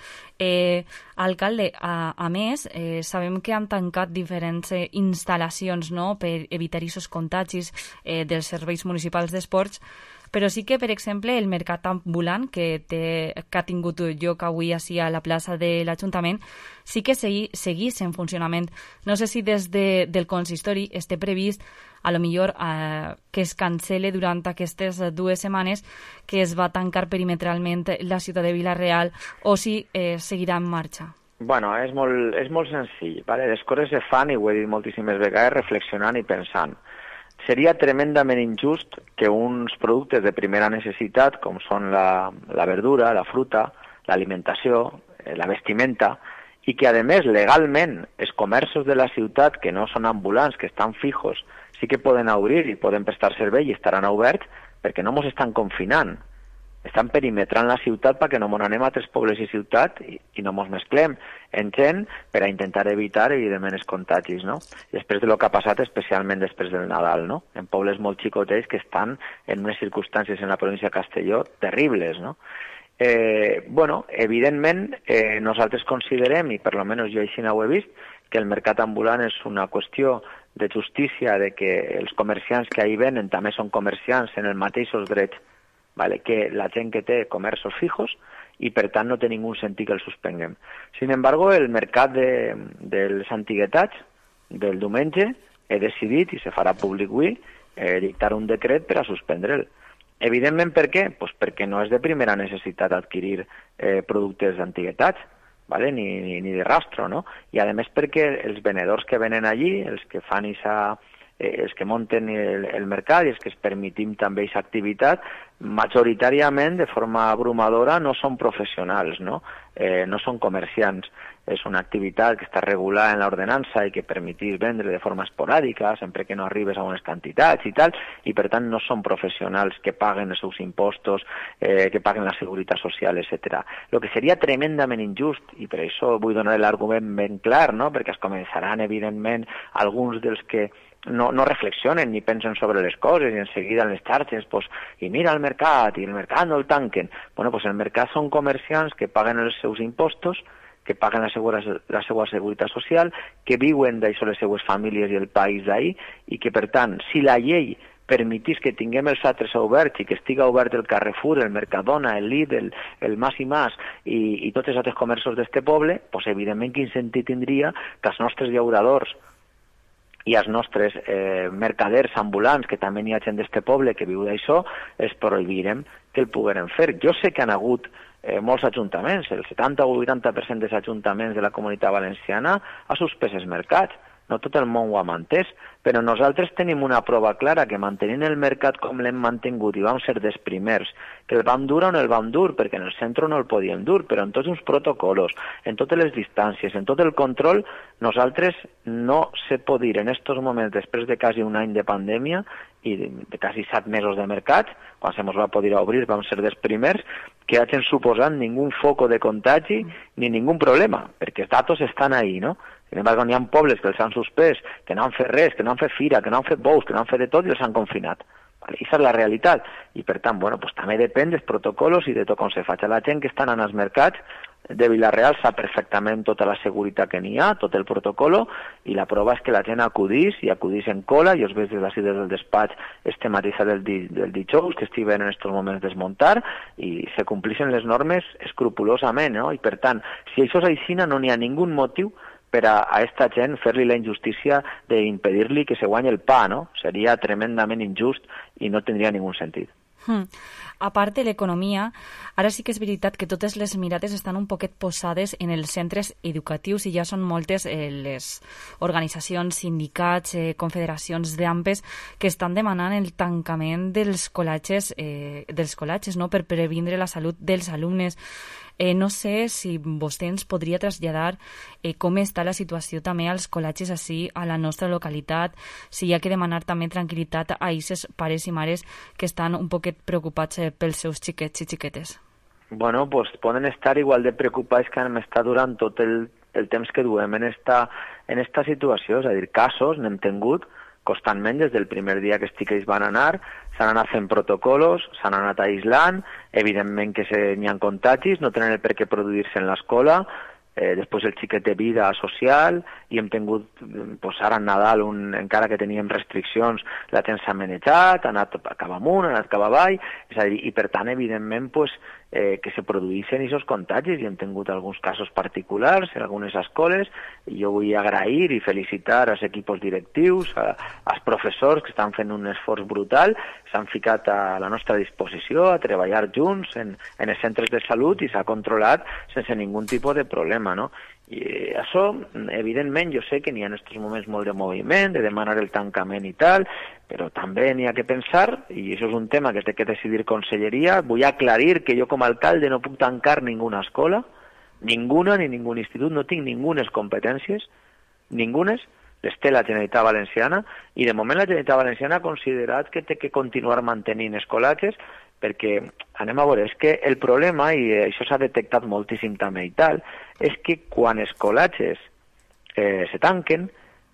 Alcalde, a més, sabem que han tancat diferents instal·lacions, no?, per evitar aquests contagis dels serveis municipals d'esports, però sí que, per exemple, el mercat ambulant que ha tingut lloc avui així a la plaça de l'Ajuntament sí que seguís en funcionament. No sé si des del consistori està previst a lo millor que es cancele durant aquestes 2 setmanes que es va tancar perimetralment la ciutat de Vila-real o si seguirà en marxa. Bueno, és molt senzill, ¿vale? Les coses se fan, i ho he dit moltíssimes vegades, reflexionant i pensant. Seria tremendament injust que uns productes de primera necessitat, com són la verdura, la fruta, l'alimentació, la vestimenta, i que, a més, legalment, els comerços de la ciutat, que no són ambulants, que estan fijos, sí que poden obrir i poden prestar servei i estaran oberts perquè no ens estan confinant. Estan perimetrant la ciutat perquè no ens anem a altres pobles i ciutat i no ens mesclem en gent per a intentar evitar, evidentment, els contagis, no? Després de lo que ha passat, especialment després del Nadal, no? En pobles molt xicotets que estan en unes circumstàncies en la província de Castelló terribles, no? Bueno, evidentment, nosaltres considerem, i per lo menos jo així no ho he vist, que el mercat ambulant és una qüestió de justícia, de que els comerciants que hi venen també són comerciants en els mateixos drets, ¿vale?, que la gent que té comerços fijos, i per tant no té ningú sentit que els suspenguem. Sin embargo, el mercat dels antiguetats del diumenge he decidit, i se farà públic avui, dictar un decret per a suspendre'l. Evidentment, per què? Pues perquè no és de primera necessitat adquirir productes d'antiguetats, ¿vale?, ni de rastro, no? I a més perquè els venedors que venen allí, els que fan els que munten el mercat i els que es permetim també aquesta activitat, majoritàriament, de forma abrumadora, no són professionals, no? No són comerciants. És una activitat que està regulada en l'ordenança i que permetís vendre de forma esporàdica, sempre que no arribes a unes quantitats i tal, i per tant no són professionals que paguen els seus impostos, que paguen la seguretat social, etc. El que seria tremendament injust, i per això vull donar l'argument ben clar, no?, perquè es començaran, evidentment, alguns dels que no reflexionen ni pensen sobre les coses i en seguida en les xarxes, pues, i mira el mercat, i el mercat no el tanquen. Bueno, pues el mercat són comerciants que paguen els seus impostos, que paguen la seva seguretat social, que viuen d'això les seues famílies i el país d'ahir, i que, per tant, si la llei permetís que tinguem els altres oberts i que estiga obert el Carrefour, el Mercadona, el Lidl, el Mas i Mas i tots els altres comerços d'este poble, pues, evidentment quin sentit tindria que els nostres llauradors i els nostres mercaders ambulants, que també n'hi ha gent d'este poble que viu d'això, es prohibirem que el pogueren fer. Jo sé que han hagut molts ajuntaments, el 70 o 80% dels ajuntaments de la Comunitat Valenciana ha suspès els mercats. No tot el món ho ha mantès, però nosaltres tenim una prova clara que mantenint el mercat com l'hem mantingut i vam ser dels primers, que el vam dur o no el vam dur, perquè en el centre no el podíem dur, però en tots uns protocols, en totes les distàncies, en tot el control, nosaltres no se pot dir en aquests moments, després de quasi un any de pandèmia i de quasi 7 mesos de mercat, quan se ens va poder obrir vam ser dels primers, que hagin suposat ningú foco de contagi ni ningú problema, perquè els datos estan ahí, no? Sin embargo, n'hi ha pobles que els han suspès, que no han fet res, que no han fet fira, que no han fet bous, que no han fet de tot i els han confinat. Aquesta és la realitat. I per tant, bueno, pues també depèn dels protocols i de tot com se faig. La gent que estan en els mercats de Vila-real sap perfectament tota la seguretat que n'hi ha, tot el protocolo, i la prova és que la gent acudís en cola. Jo us veig des del despatx este matí del dijous, que estic veient en aquests moments desmuntar, i se complixen les normes escrupulosament, no? I per tant, si això és així, no n'hi ha ningú motiu per a esta gent fer-li la injustícia d'impedir-li que se guanyi el pa, no? Seria tremendament injust i no tindria ningú sentit. A part de l'economia, ara sí que és veritat que totes les mirades estan un poquet posades en els centres educatius i ja són moltes les organitzacions, sindicats, confederacions d'AMPEs que estan demanant el tancament dels col·legis, no?, per previndre la salut dels alumnes. No sé si vostè ens podria traslladar com està la situació també als col·legis així a la nostra localitat, si hi ha que demanar també tranquil·litat a aquests pares i mares que estan un poquet preocupats pels seus xiquets i xiquetes. Bueno, pues poden estar igual de preocupats que han estat durant tot el temps que duem en esta situació, és a dir, casos n'hem tingut constantment des del primer dia que els xiquets van anar, s'han anat fent protocols, s'han anat aïslant, evidentment que n'hi ha contagis, no tenen el per què produir-se en l'escola, després el xiquet de vida social, i hem tingut, ara en Nadal, encara que teníem restriccions, la gent s'ha manejat, ha anat cap amunt, ha anat cap avall, és a dir, i per tant, evidentment, que se produïssin aquests contagis, i hem tingut alguns casos particulars en algunes escoles, i jo vull agrair i felicitar als equips directius, als professors que estan fent un esforç brutal, s'han ficat a la nostra disposició a treballar junts en els centres de salut i s'ha controlat sense ningú tipus de problema, no? I això, evidentment, jo sé que n'hi ha en aquests moments molt de moviment, de demanar el tancament i tal, però també n'hi ha que pensar, i això és un tema que té que decidir Conselleria. Vull aclarir que jo com a alcalde no puc tancar ninguna escola, ninguna ni ningú institut, no tinc ningunes competències, ningunes, les té la Generalitat Valenciana, i de moment la Generalitat Valenciana ha considerat que té que continuar mantenint escolatges, perquè, anem a veure, és que el problema, i això s'ha detectat moltíssim també i tal, és que quan els col·legis se tanquen,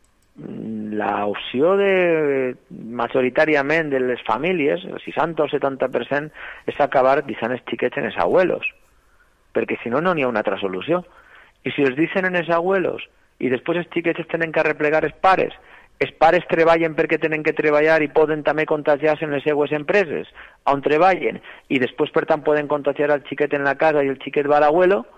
l'opció majoritàriament de les famílies, el 60 o el 70%, és acabar deixant els xiquets en els abuelos, perquè si no, no n'hi ha una altra solució. I si els deixen en els abuelos i després els xiquets es tenen que arreplegar els pares treballen perquè tenen que treballar i poden també contagiar-se en les seues empreses on treballen, i després per tant poden contagiar el xiquet en la casa i el xiquet va a l'abuelo,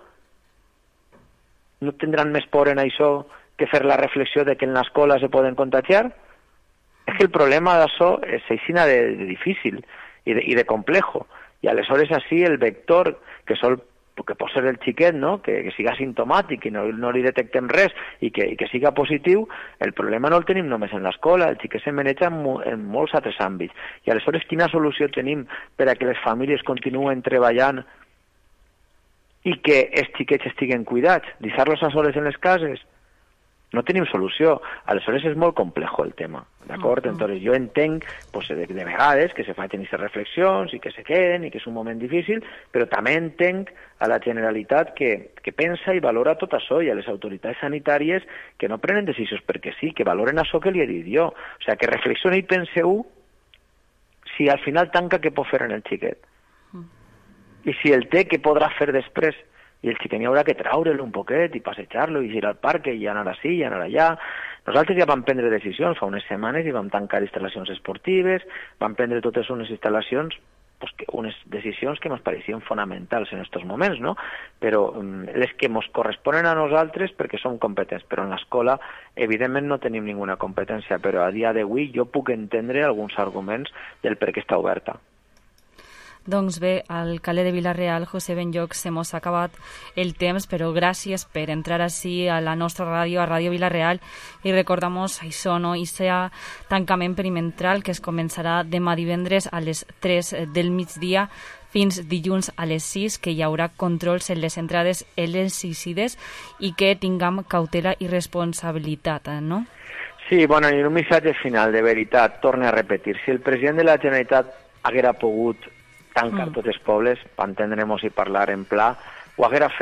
no tindran més por en això que fer la reflexió de que en l'escola se poden contagiar? És que el problema d'això és aixina de difícil i de complejo, i aleshores així el vector que pot ser el xiquet, no? que siga simptomàtic i no li detectem res i que siga positiu, el problema no el tenim només en l'escola, el xiquet se maneja en molts altres àmbits. I aleshores quina solució tenim per a que les famílies continuen treballant i que els xiquets estiguen cuidats? Deixar-los a soles en les cases? No tenim solució. Aleshores és molt complejo el tema, d'acord? Entonces jo entenc de vegades que se facin aquestes reflexions i que se queden i que és un moment difícil, però també entenc a la Generalitat que pensa i valora tot això, i a les autoritats sanitàries que no prenen decisions perquè sí, que valoren això que li he dit jo. O sigui, que reflexioni i penseu si al final tanca, què pot fer en el xiquet? I si el té, què podrà fer després? I el xiquet haurà que traure'l un poquet i passejar-lo i girar al parc i anar així i anar allà. Nosaltres ja vam prendre decisions fa unes setmanes i vam tancar instal·lacions esportives, vam prendre totes unes instal·lacions, unes decisions que ens pareixien fonamentals en aquests moments, no? Però les que ens corresponen a nosaltres perquè som competents, però en l'escola evidentment no tenim ninguna competència, però a dia d'avui jo puc entendre alguns arguments del per què està oberta. Doncs bé, alcalde de Vila-real, José Benlloch, se mos ha acabat el temps, però gràcies per entrar així a la nostra ràdio, a Ràdio Vila-real, i recordamos això, no? Ixa tancament perimetral que es començarà demà divendres a les 3 del migdia fins dilluns a les 6, que hi haurà controls en les entrades en les eixides i que tinguem cautela i responsabilitat, no? Sí, bueno, i un missatge final, de veritat, torne a repetir. Si el president de la Generalitat haguera pogut tancar tots els pobles, per entendre'ns i parlar en pla, ho haguera fet.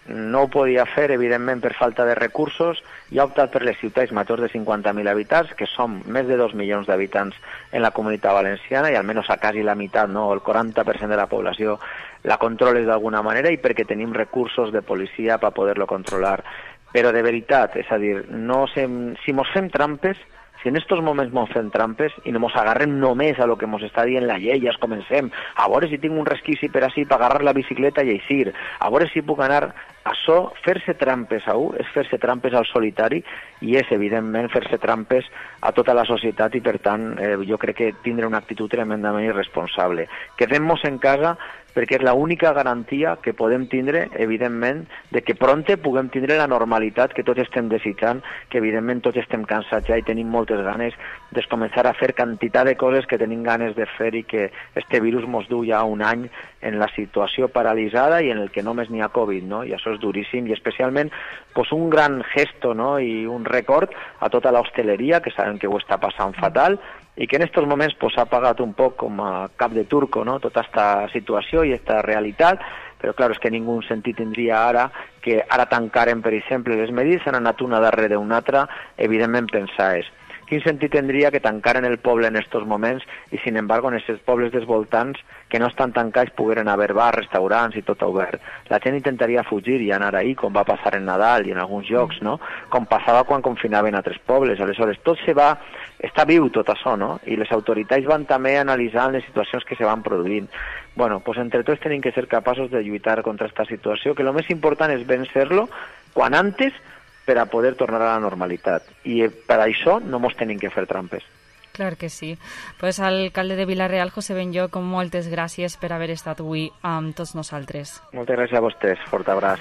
no ho podia fer, evidentment, per falta de recursos, i ha optat per les ciutats majors de 50.000 habitants, que som més de 2 milions d'habitants en la Comunitat Valenciana, i almenys a quasi la meitat, no? El 40% de la població la controles d'alguna manera, i perquè tenim recursos de policia per poder-lo controlar. Però de veritat, és a dir, si mos fem trampes, si en estos moments mos fem trampes i no mos agarrem només a lo que mos està dient la llei, ja es comencem, a veure si tinc un resquici per així per agarrar la bicicleta i eixir, a veure si puc anar... Això, fer-se trampes a és fer-se trampes al solitari, i és, evidentment, fer-se trampes a tota la societat, i, per tant, jo crec que tindre una actitud tremendament irresponsable. Quedem-nos en casa perquè és l'única garantia que podem tindre, evidentment, de que prompte puguem tindre la normalitat que tots estem desitjant, que evidentment tots estem cansats ja i tenim moltes ganes de començar a fer quantitat de coses que tenim ganes de fer, i que este virus mos du ja un any en la situació paralitzada i en el que només n'hi ha Covid, no? I això és duríssim, i especialment pues, un gran gesto, no? I un record a tota l'hostaleria, que sabem que ho està passant fatal, i que en estos moments pues, ha pagat un poc com a cap de turco, no? Tota esta situació i esta realitat, però clar, és que ningú sentit tindria ara que ara tancaren, per exemple, les medides, han anat una darrere d'una altra, evidentment pensar és quin sentit tindria que tancaren el poble en estos moments i, sin embargo, en aquests pobles dels voltants que no estan tancats pogueren haver bars, restaurants i tot obert. La gent intentaria fugir i anar ahir, com va passar en Nadal i en alguns llocs, no? Com passava quan confinaven altres pobles. Aleshores, tot està viu tot això, no? I les autoritats van també analitzant les situacions que se van produint. Bueno, pues entre tots tenim que ser capaços de lluitar contra aquesta situació, que el més important és vencer-lo quan antes, per a poder tornar a la normalitat. I per això no mos tenim que fer trampes. Clar que sí. Pues alcalde de Vila-real, José Benlloch, moltes gràcies per haver estat avui amb tots nosaltres. Moltes gràcies a vostès. Fort abraç.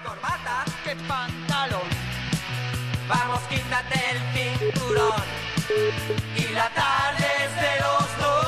¿Qué pantalón? Vamos, quítate el cinturón. Y la tarde es de los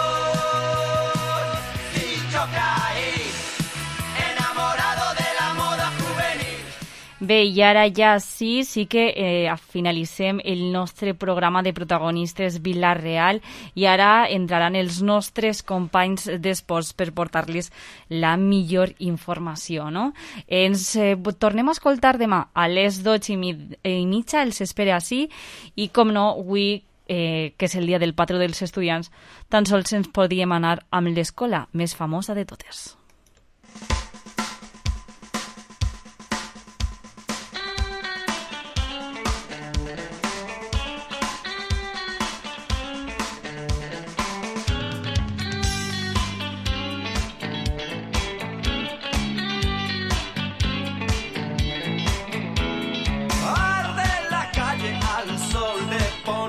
dos. Si yo caí enamorado de la moda juvenil. Bé, i ara ja sí que finalitzem el nostre programa de protagonistes Vila-real, i ara entraran els nostres companys d'esports per portar-los la millor informació, no? Ens tornem a escoltar demà a les 12:30, els espera així, i com no, avui, que és el dia del patró dels estudiants, tan sols ens podíem anar amb l'escola més famosa de totes.